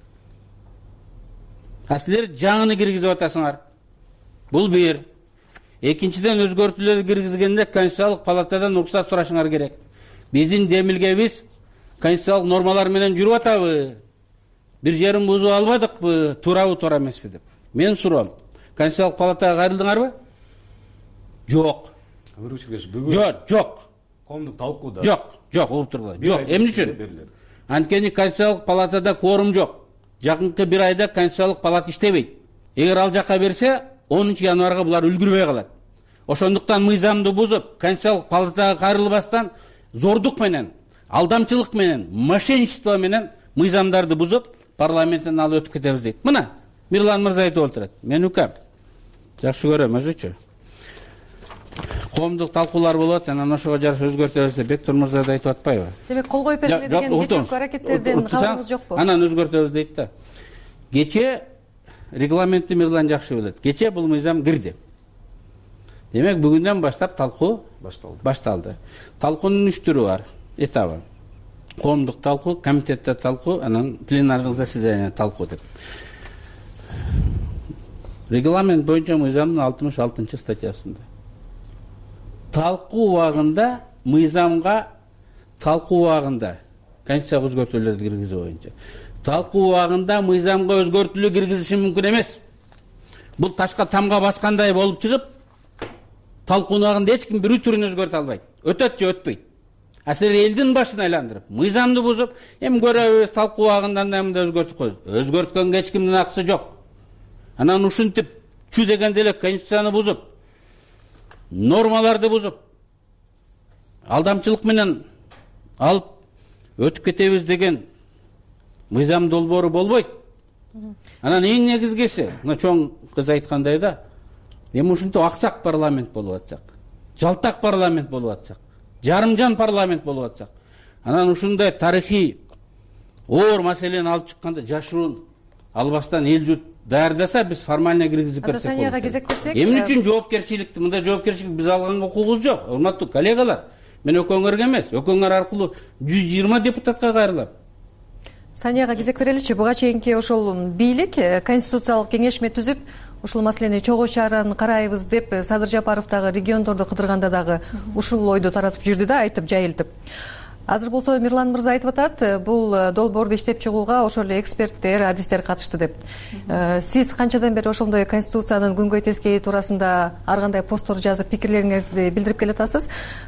А силер жаңыны киргизип атасыңар. Бул бир. Экинчиден, өзгөртүүлөрдү киргизгенде Конституциялык палатадан уруксат сурашыңар керек. Биздин демилгебиз конституциялык нормалар менен жүрүп атабы? Бир жерин бузуп албадыкпы? Туурабы, туура эмеспи деп. Мен суроом. Конституциялык палатага кайрылдыңарбы? Жок. Жок, жок. Коомдук талкууда. Жок, жок, угуп тургула. Жок. Эмне үчүн? Анткени Конституциялык палатада кворум жок. Жакынкы бир айда Конституциялык палата иштебейт. Эгер ал жакка берсе, онунчу январга булар үлгүрбөй калат. Ошондуктан мыйзамды бузуп, Конституциялык палатага кайрылбастан зордук менен, алдамчылык менен, мошенничество менен мыйзамдарды бузуп, парламенттен алып өтүп кетебиз дейт. Мына Мирлан мырза айтып отурат. Мен укам. Жакшы көрөм өзүчү. Коомдук талкуулар болот, анан ошого жараша өзгөртөбүз деп Бектур мырза да айтып атпайбы? Демек кол коюп бергиле деген кечээки аракеттерден кабарыңыз жокпу? Анан өзгөртөбүз дейт да. Кечээ регламентти Мирлан жакшы билет. Кечээ бул мыйзам кирди. Демек бүгүндөн баштап талкуу башталды. Башталды. Талкуунун үч түрү бар. Этабы. Коомдук талкуу, комитетте талкуу, анан пленардык заседание талкуу деп. Регламент боюнча мыйзамдын алтымыш алтынчы статьясында талкуу убагында мыйзамга талкуу убагында конституцияга өзгөртүүлөрдү киргизүү боюнча талкуу убагында мыйзамга өзгөртүүлөр киргизиши мүмкүн эмес. Бул ташка тамга баскандай болуп чыгып, талкуунун убагында эч ким бир түрүн өзгөртө албайт. Өтөт же өтпөйт. а силер элдин башын айландырып мыйзамды бузуп эми көрөбүз талкуу убагында андай мындай өзгөртүп койдук. Өзгөрткөнгө эч кимдин акысы жок. Анан ушинтип чү дегенде эле конституцияны бузуп, нормаларды бузуп, алдамчылык менен алып өтүп кетебиз деген мыйзам долбоору болбойт. Анан эң негизгиси, мына чоң кыз айткандай да, эми ушинтип аксак парламент болуп атсак, жалтак парламент болуп атсак, жарымжан парламент болуп атсак, анан ушундай тарыхый оор маселени алып чыкканда жашыруун албастан эл журт даярдаса, биз формально киргизип берсек болот. Санияга кезектирсек, эмне үчүн жоопкерчиликти, мындай жоопкерчилик биз алганга укугубуз жок. Урматтуу коллегалар, мен өкөңөргө эмес, өкөңөр аркылуу жүз жыйырма депутатка кайрылам. Санияга кезек береличи. Буга чейинки ошол бийлик конституциялык кеңешме түзүп, ушул маселени чогуу чаран карайбыз деп Садыр Жапаров дагы региондорду кыдырганда дагы ушул ойду таратып жүрдү да, айтып жайылтып. Азыр болсо Мирлан мырза айтып атат, бул долбоорду иштеп чыгууга ошол эле эксперттер, адистер катышты деп. Сиз канчадан бери ошондой конституциянын күнгөй тескейи туурасында ар кандай посттор жазып, пикирлериңизди билдирип келатасыз.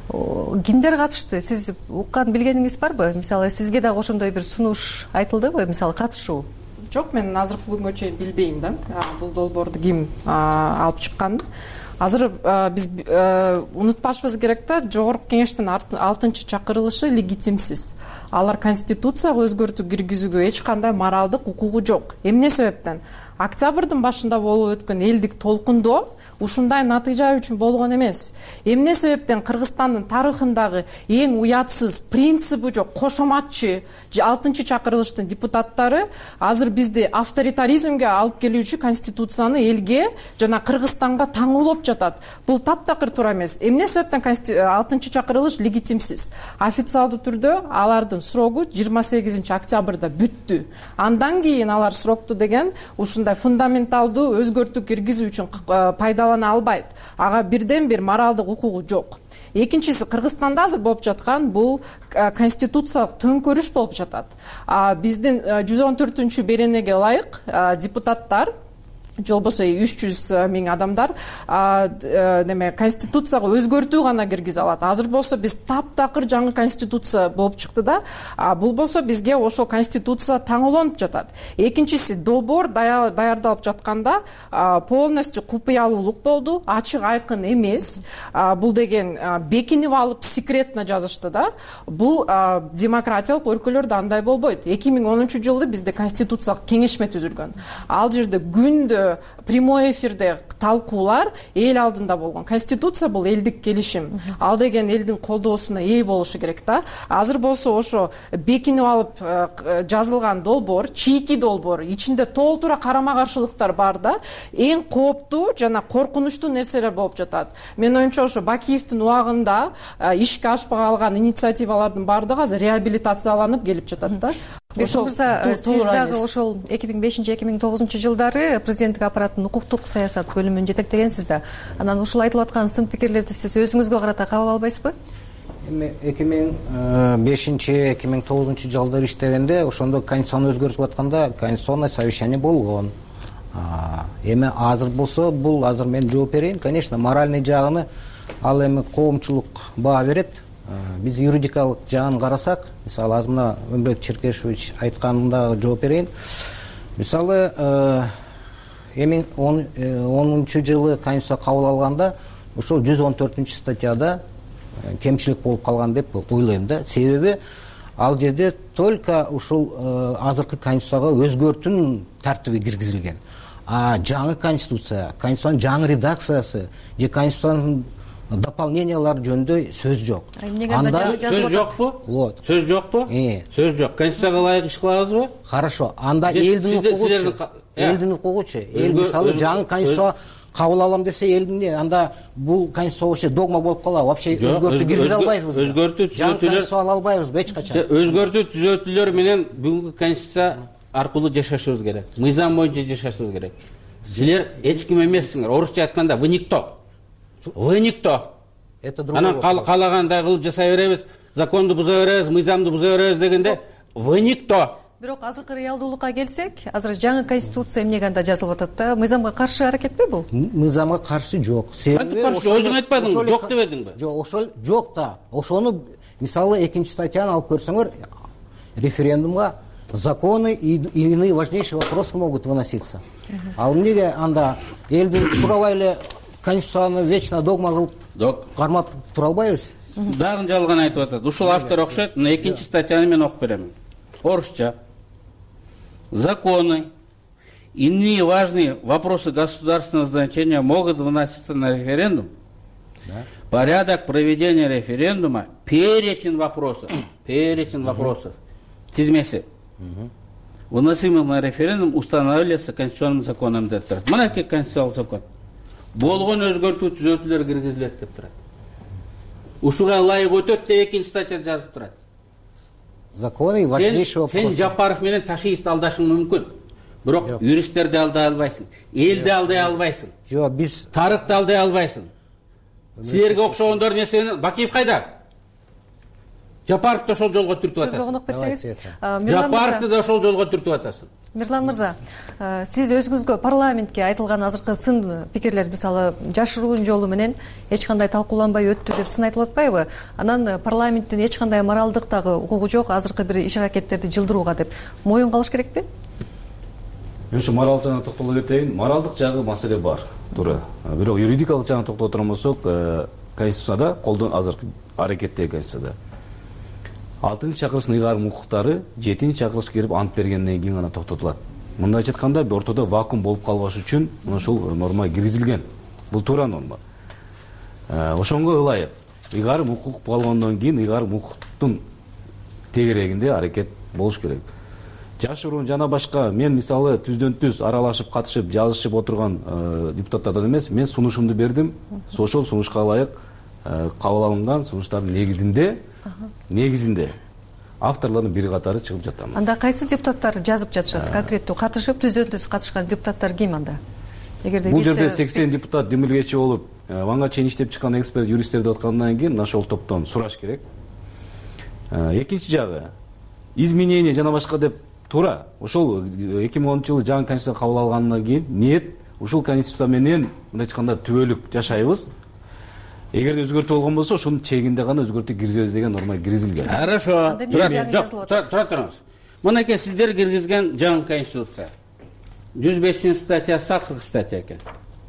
Кимдер катышты? Сиз уккан, билгениңиз барбы? Мисалы, сизге дагы ошондой бир сунуш айтылдыбы? Мисалы, катышуу? Жок, мен азыркы күнгө чейин билбейм да, бул долбоорду ким алып чыкканын. Азыр биз унутпашыбыз керек да, жогорку кеңештин алтынчы чакырылышы легитимсиз. Алар конституцияга өзгөртүү киргизүүгө эч кандай моралдык укугу жок. Эмне себептен? Октябрдын башында болуп өткөн элдик толкундоо ушундай натыйжа үчүн болгон эмес. Эмне себептен Кыргызстандын тарыхындагы эң уятсыз, принципи жок, кошоматчы алтынчы чакырылыштын депутаттары азыр бизди авторитаризмге алып келүүчү конституцияны элге жана Кыргызстанга таңуулоп жатат. Бул таптакыр туура эмес. Эмне себептен алтынчы чакырылыш легитимсиз? Официалдуу түрдө алардын срогу жыйырма сегизинчи октябрда бүттү. Андан кийин алар срокту деген ушундай фундаменталдуу өзгөртүү киргизүү үчүн пайдалана албайт. Ага бирден бир моралдык укугу жок. Экинчиси, Кыргызстанда азыр болуп жаткан бул конституциялык төңкөрүш болуп жатат. Биздин жүз он төртүнчү беренеге ылайык депутаттар же болбосо үч жүз миң адамдар неме конституцияга өзгөртүү гана киргизе алат. Азыр болсо биз таптакыр жаңы конституция болуп чыкты да, бул болсо бизге ошол конституция таңуулонуп жатат. Экинчиси, долбоор даярдалып жатканда полностью купуялуулук болду, ачык айкын эмес. Бул деген бекинип алып секретно жазышты да. Бул демократиялык өлкөлөрдө андай болбойт. эки миң онунчу жылы бизде конституциялык кеңешме түзүлгөн. Ал жерде күндө прямой эфирде талкуулар эл алдында болгон. Конституция бул элдик келишим. Ал деген элдин колдоосуна ээ болушу керек да. Азыр болсо ошо бекинип алып жазылган долбоор, чийки долбоор, ичинде толтура карама каршылыктар бар да. Эң кооптуу жана коркунучтуу нерселер болуп жатат. Мен оюмча ошо Бакиевдин убагында ишке ашпай калган инициативалардын баардыгы азыр реабилитацияланып келип жатат да. Ошол сиз дагы ошол эки миң бешинчи эки миң тогузунчу жылдары президенттик аппараттын укуктук саясат бөлүмүн жетектегенсиз да. Анан ушул айтылып аткан сын пикирлерди сиз өзүңүзгө карата кабыл албайсызбы? Эми эки миң бешинчи эки миң тогузунчу жылдары иштегенде ошондо конституцияны өзгөртүп атканда конституционный совещание болгон. Эми азыр болсо бул азыр мен жооп берейин. Конечно, моральный жагыны ал эми коомчулук баа берет. Биз юридикалык жагын карасак, мисалы азыр мына Өмбек Черкешевич айтканында жооп берейин. Мисалы эми онунчу жылы конституция кабыл алганда ошол жүз он төртүнчү статьяда кемчилик болуп калган деп ойлойм да. Себеби ал жерде только ушул азыркы конституцияга өзгөртүүнүн тартиби киргизилген. А жаңы конституция, конституциянын жаңы редакциясы же конституциянын дополнениялар жөнүндө сөз жок. Анда сөз жокпу? Вот. Сөз жокпу? Сөз жок. Конституцияга ылайык иш кылабызбы? Хорошо. Анда элдин укугучу, элдин укугучу, эл мисалы жаңы конституция кабыл алам десе элдин, анда бул конституция вообще догма болуп калат. Вообще өзгөртүү киргизе албайбыз. Өзгөртүү түзөтүүлөр ала албайбызбы эч качан. Өзгөртүү түзөтүүлөр менен бүгүнкү конституция аркылуу жашашыбыз керек. Мыйзам боюнча жашашыбыз керек. Силер эч ким эмессиңер. Орусча айтканда вы никто. Вы никто. Это другой вопрос. Анан каалагандай кылып жасай беребиз, законду буза беребиз, мыйзамды буза беребиз дегенде вы никто. бирок азыркы реалдуулукка келсек, азыр жаңы конституция эмнеге анда жазылып атат да? Мыйзамга каршы аракетпи бул? Мыйзамга каршы жок. Кантип каршы? Өзүң айтпадыңбы? Жок дебедиңби? Жок, ошол жок да. Ошону мисалы экинчи статьяны алып көрсөңөр, референдумга законы и иные важнейшие вопросы могут выноситься. Ал эмнеге анда элдин сурабай эле конституцияны вечно догма кылып кармап тура албайбыз? Дагы жалган айтып атат. Ушул автор окшойт. Мына экинчи статьяны мен окуп берем. Орусча. Законы, иные важные вопросы государственного значения могут выноситься на референдум. Да. Порядок проведения референдума, перечень вопросов, перечень угу. вопросов, тизмеси, угу. выносимых на референдум устанавливается конституционным законом деп турат. Мынакей конституциялык закон. Болгон өзгөртүү түзөтүүлөр киргизилет деп турат. Ушуга ылайык өтөт деп экинчи статья жазып турат. Законы важнейший вопрос. Сен Жапаров менен Ташиевди алдашың мүмкүн. Бирок юристтерди алдай албайсың. Элди алдай албайсың. Жок, биз тарыхты алдай албайсың. Силерге окшогондор нерсени Бакиев кайда? Жапаровду ошол жолго түртүп атасың. Сөзгө конок берсеңиз. Жапаровду да ошол жолго түртүп атасың. Мирлан мырза, сиз өзүңүзгө парламентке айтылган азыркы сын пикирлер, мисалы, жашыруун жолу менен эч кандай талкууланбай өттү деп сын айтылып атпайбы? Анан парламенттин эч кандай моралдык дагы укугу жок азыркы бир иш-аракеттерди жылдырууга деп моюнга алыш керекпи? Мен ушу морал жагына токтоло кетейин. Моралдык жагы маселе бар, туура. Бирок юридикалык жагына токтоло турган болсок, конституцияда колдон азыркы аракеттеги конституцияда алтынчы чакырыштын ыйгарым укуктары жетинчи чакырышка кирип ант бергенден кийин гана токтотулат. Мындайча айтканда, ортодо вакуум болуп калбаш үчүн ушул норма киргизилген. Бул туура норма. Ошонго ылайык ыйгарым укук болгондон кийин ыйгарым укуктун тегерегинде аракет болуш керек. Жашыруун жана башка мен мисалы түздөн түз аралашып катышып жазышып отурган депутаттардан эмес, мен сунушумду бердим. Ошол сунушка ылайык кабыл алынган сунуштардын негизинде негизинде авторлордун бир катары чыгып жатам. Анда кайсы депутаттар жазып жатышат? Конкреттүү катышып түздөн түз катышкан депутаттар ким анда? Эгерде бул жерде сексен депутат демилгечи болуп, ванга чейин иштеп чыккан эксперт юристтер деп аткандан кийин ошол топтон сураш керек. Экинчи жагы изменение жана башка деп туура. Ошол эки миң онунчу жылы жаңы конституция кабыл алгандан кийин ниет ушул конституция менен мындай айтканда түбөлүк жашайбыз. Эгерде өзгөртүү болгон болсо, ошонун чегинде гана өзгөртүү киргизебиз деген норма киргизилген. Хорошо. Жок, тура туруңуз. Мынакей сиздер киргизген жаңы конституция. жүз бешинчи статьясы акыркы статья экен.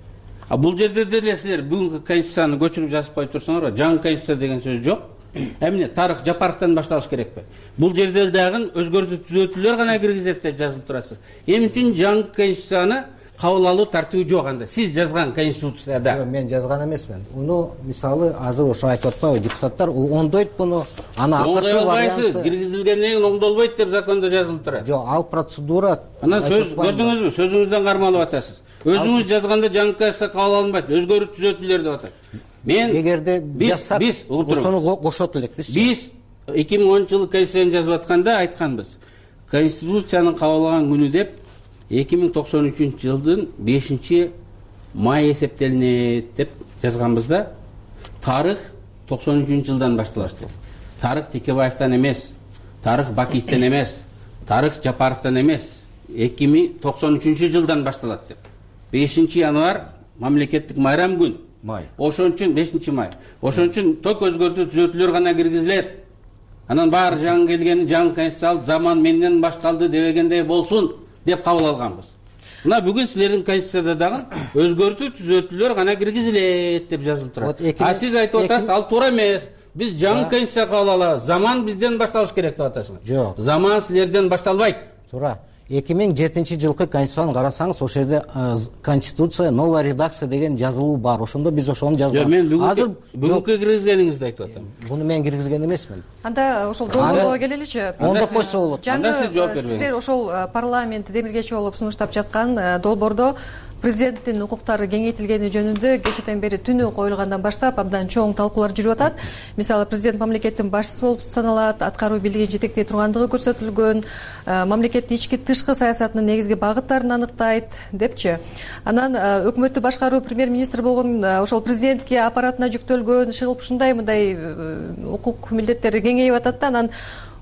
А бул жерде деле силер бүгүнкү конституцияны көчүрүп жазып коюп турсаңар, жаңы конституция деген сөз жок. Эмне тарых Жапаровдон башталыш керекпи? Бул жерде дагы өзгөртүү түзөтүүлөр гана киргизет деп жазылып турасыз. Эмне үчүн жаңы конституцияны кабыл алуу тартиби жок анда? Сиз жазган конституцияда. Жок, мен жазган эмесмин. Уну мисалы азыр ошо айтып атпайбы, депутаттар оңдойт буну, аны акыркы варианты киргизилгенден кийин оңдолбойт деп закондо жазылып турат. Жок, ал процедура. Анан сөз көрдүңүзбү? Сөзүңүздөн кармалып атасыз. Өзүңүз жазганда жаңы конституция кабыл алынбайт, өзгөрүү түзөтүүлөр деп атат. Мен эгерде жазсак, биз ошону кошот элекпиз. Биз эки миң онунчу жылы конституцияны жазып атканда айтканбыз. Конституцияны кабыл алган күнү деп эки миң токсон үчүнчү жылдын бешинчи май эсептелинет деп жазганбыз да. Тарых токсон үчүнчү жылдан башталат. Тарых Текебаевден эмес, тарых Бакиевден эмес, тарых Жапаровдон эмес, эки миң токсон үчүнчү жылдан башталат деп. бешинчи январь мамлекеттик майрам күн. Май. Ошон үчүн бешинчи май. Ошон үчүн ток өзгөртүү түзөтүүлөр гана киргизилет. Анан баары жаңы келгени жаңы конституциялык заман менден башталды дебегендей болсун деп кабыл алганбыз. Мына бүгүн силердин конституцияда дагы өзгөртүү түзөтүүлөр гана киргизилет деп жазылып турат. А сиз айтып атасыз, ал туура эмес. Биз жаңы конституция кабыл алабыз. Заман бизден башталыш керек деп атасыңыз. Жок. Заман силерден башталбайт. Туура. эки миң жетинчи жылкы конституцияны карасаңыз, ошол жерде конституция новая редакция деген жазылуу бар. Ошондо биз ошону жазган. Жок, мен бүгүнкү бүгүнкү киргизгениңизди айтып атам. Буну мен киргизген эмесмин. Анда ошол долбоорго келеличи. Анда койсо болот. Анда сиз жооп бербеңиз. Сиздер ошол парламент демилгечи болуп сунуштап жаткан долбоордо президенттин укуктары кеңейтилгени жөнүндө кечээден бери түнү коюлгандан баштап абдан чоң талкуулар жүрүп атат. Мисалы, президент мамлекеттин башчысы болуп саналат, аткаруу бийлигин жетектей тургандыгы көрсөтүлгөн, мамлекеттин ички тышкы саясатынын негизги багыттарын аныктайт депчи. Анан өкмөттү башкаруу премьер-министр болгон ошол президентке аппаратына жүктөлгөн ушундай мындай укук милдеттери кеңейип атат да. Анан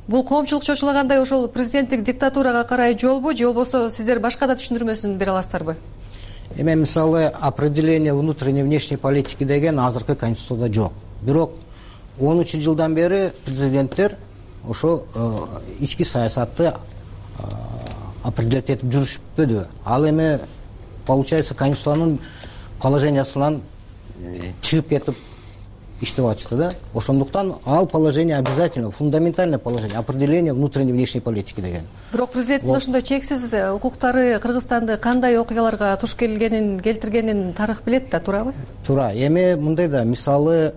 бул коомчулук чочулагандай ошол президенттик диктатурага карай жолбу же болбосо сиздер башка да түшүндүрмөсүн бере аласыздарбы? эми мисалы определение внутренней внешней политики деген азыркы конституцияда жок. Бирок он үч жылдан бери президенттер ошол ички саясатты определять этип жүрүшпөдү. Ал эми получается конституциянын положениясынан чыгып кетип иштеп атышты да. Ошондуктан ал положение обязательно, фундаментальное положение, определение внутренней внешней политики деген. Бирок президенттин ошондой чексиз укуктары Кыргызстанды кандай окуяларга туш келгенин, келтиргенин тарых билет да, туурабы? Туура. Эми мындай да, мисалы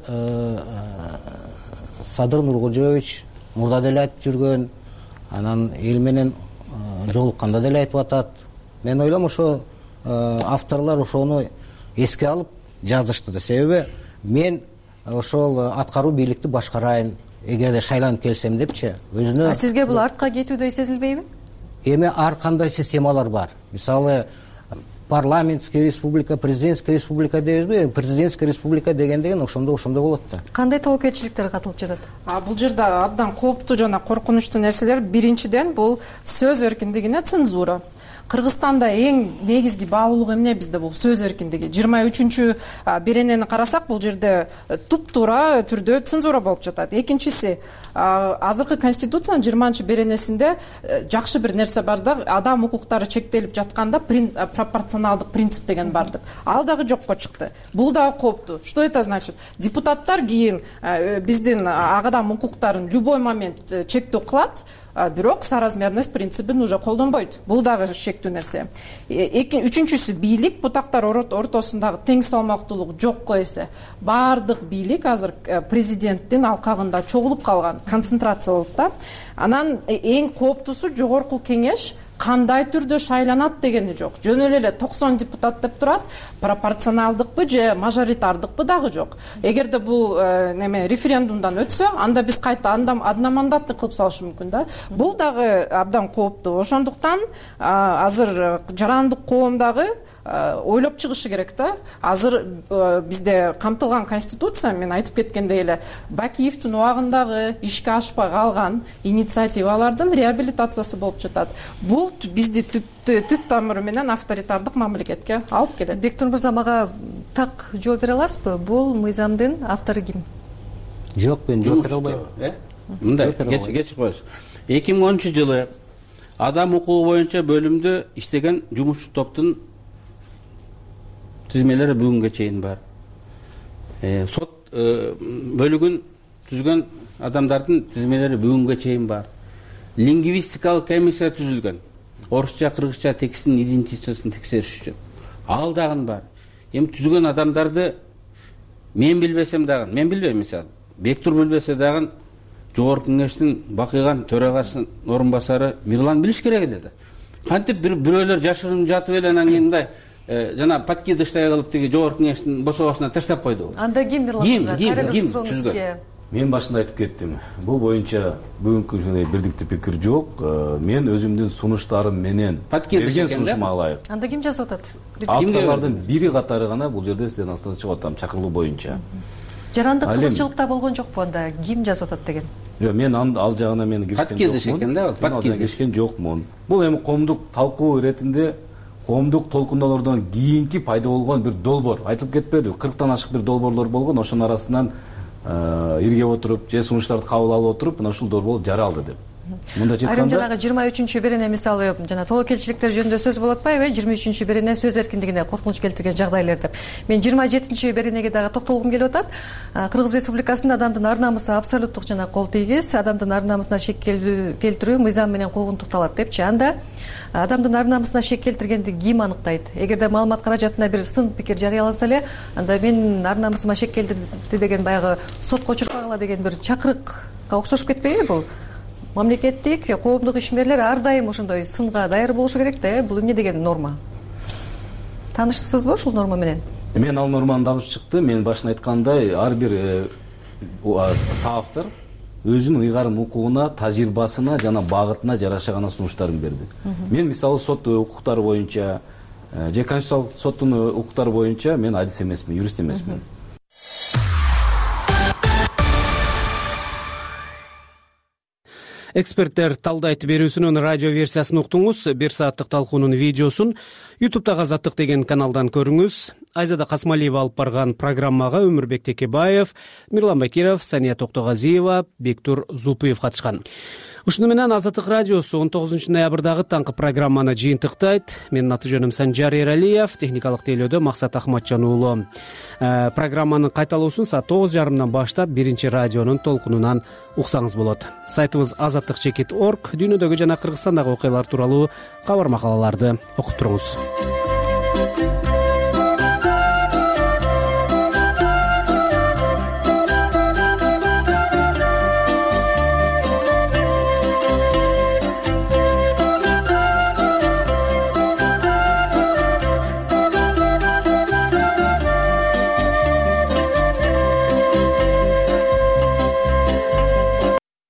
Садыр Нуркожоевич мурда деле айтып жүргөн, анан эл менен жолукканда деле айтып атат. Мен ойлойм ошо авторлор ошону эске алып жазышты да. Себеби мен ошол аткаруу бийликти башкарайын, эгерде шайланып келсем депчи, өзүнө. А сизге бул артка кетүүдөй сезилбейби? Эми ар кандай системалар бар. Мисалы парламентский республика, президентский республика дейбизби? Президентский республика деген деген ошондо ошондо болот да. Кандай тобокелчиликтер катылып жатат? А бул жерде абдан кооптуу жана коркунучтуу нерселер. Биринчиден бул сөз эркиндигине цензура. Кыргызстанда эң негизги баалуулук эмне бизде бул сөз эркиндиги. жыйырма үчүнчү беренени карасак, бул жерде туп-туура түрдө цензура болуп жатат. Экинчиси, азыркы конституциянын жыйырманчы беренесинде жакшы бир нерсе бар да, адам укуктары чектелип жатканда пропорционалдык принцип деген бар деп. Ал дагы жокко чыкты. Бул дагы кооптуу. Что это значит? Депутаттар кийин биздин адам укуктарын любой момент чектөө кылат, бирок соразмерность принцибин уже колдонбойт. Бул дагы шектүү нерсе. Үчүнчүсү, бийлик бутактар ортосундагы тең салмактуулук жокко эсе. Баардык бийлик азыр президенттин алкагында чогулуп калган, концентрация болуп да. Анан эң кооптуусу жогорку кеңеш кандай түрдө шайланат дегени жок. Жөн эле токсон депутат деп турат, пропорционалдыкпы же мажоритардыкпы дагы жок. Эгерде бул неме референдумдан өтсө, анда биз кайта одномандатты кылып салышы мүмкүн да. Бул дагы абдан кооптуу. Ошондуктан азыр жарандык коомдагы ойлоп чыгышы керек да. Азыр бизде камтылган конституция, мен айтып кеткендей эле, Бакиевдин убагындагы ишке ашпай калган инициативалардын реабилитациясы болуп жатат. Бул бизди түп тамыры менен авторитардык мамлекетке алып келет. Бектур мырза, мага так жооп бере аласызбы? Бул мыйзамдын автору ким? Жок, мен жооп бере албайм. Мындай, кечип коесуз. эки миң онунчу жылы адам укугу боюнча бөлүмдө иштеген жумушчу топтун тизмелери бүгүнгө чейин бар. Сот бөлүгүн түзгөн адамдардын тизмелери бүгүнгө чейин бар. Лингвистикалык комиссия түзүлгөн. Орусча, кыргызча текстин идентификациясын текшериш үчүн. Ал дагы бар. Эми түзгөн адамдарды мен билбесем дагы, мен билбейм мисалы. Бектур билбесе дагы жогорку кеңештин бакыйган төрагасынын орун басары Мирлан билиш керек эле да. Кантип бирөөлөр жашырынып жатып эле анан кийин мындай жана подкидыштай кылып тиги жогорку кеңештин бособасына таштап койду. Анда ким Мирлан мырза? Ким ким түзгөн? Мен башында айтып кеттим. Бул боюнча бүгүнкү ушундай бирдиктүү пикир жок. Мен өзүмдүн сунуштарым менен берген сунушума ылайык. Анда ким жазып атат? Авторлордун бири катары гана бул жерде сизден астына чыгып атам, чакырылуу боюнча. Жарандык кызыкчылыкта болгон жокпу анда? Ким жазып атат деген? Жок, мен ал жагына мен киришкен жокмун. Подкидиш киришкен жокмун. Бул эми коомдук талкуу иретинде коомдук толкундоолордон кийинки пайда болгон бир долбоор. Айтылып кетпеди, кырктан ашык бир долбоорлор болгон, ошонун арасынан иргеп отуруп, же сунуштарды кабыл алып отуруп, мына ушул долбоор жаралды деп. Айрым жанагы жыйырма үчүнчү берене мисалы жана тобокелчиликтер жөнүндө сөз болуп атпайбы? жыйырма үчүнчү берене сөз эркиндигине коркунуч келтирген жагдайлар деп. Мен жыйырма жетинчи беренеге дагы токтолгум келип атат. Кыргыз Республикасында адамдын ар намысы абсолюттук жана кол тийгиз, адамдын ар намысына шек келтирүү мыйзам менен куугунтукталат депчи. Анда адамдын ар намысына шек келтиргенди ким аныктайт? Эгерде маалымат каражатына бир сын пикир жарыяланса эле, анда мен ар намысыма шек келтирди деген баягы сотко чуркагыла деген бир чакырыкка окшошуп кетпейби бул? Мамлекеттик, коомдук ишмерлер ар дайым ошондой сынга даяр болушу керек да, бул эмне деген норма? Таанышсызбы ушул норма менен? Мен ал норманы алып чыктым. Мен башында айткандай, ар бир соавтор өзүнүн ыйгарым укугуна, тажрыйбасына жана багытына жараша гана сунуштарын берди. Мен мисалы сот укуктары боюнча же конституциялык соттун укуктары боюнча мен адис эмесмин, юрист эмесмин. эксперттер талдайт берүүсүнүн радио версиясын уктуңуз. Бир сааттык талкуунун видеосун ютубтагы Азаттык деген каналдан көрүңүз. Айзада Касмалиева алып барган программага Өмүрбек Текебаев, Мирлан Бакиров, Сания Токтогазиева, Бектур Зулпуев катышкан. Ушуну менен Азаттык радиосу он тогузунчу ноябрдагы таңкы программаны жыйынтыктайт. Менин аты жөнүм Санжар Эралиев, техникалык тейлөөдө Максат Ахматжан уулу. Программанын кайталуусун саат тогуз жарымдан баштап биринчи радионун толкунунан уксаңыз болот. Сайтыбыз азаттык чекит точка орг дүйнөдөгү жана Кыргызстандагы окуялар тууралуу кабар макалаларды окуп туруңуз.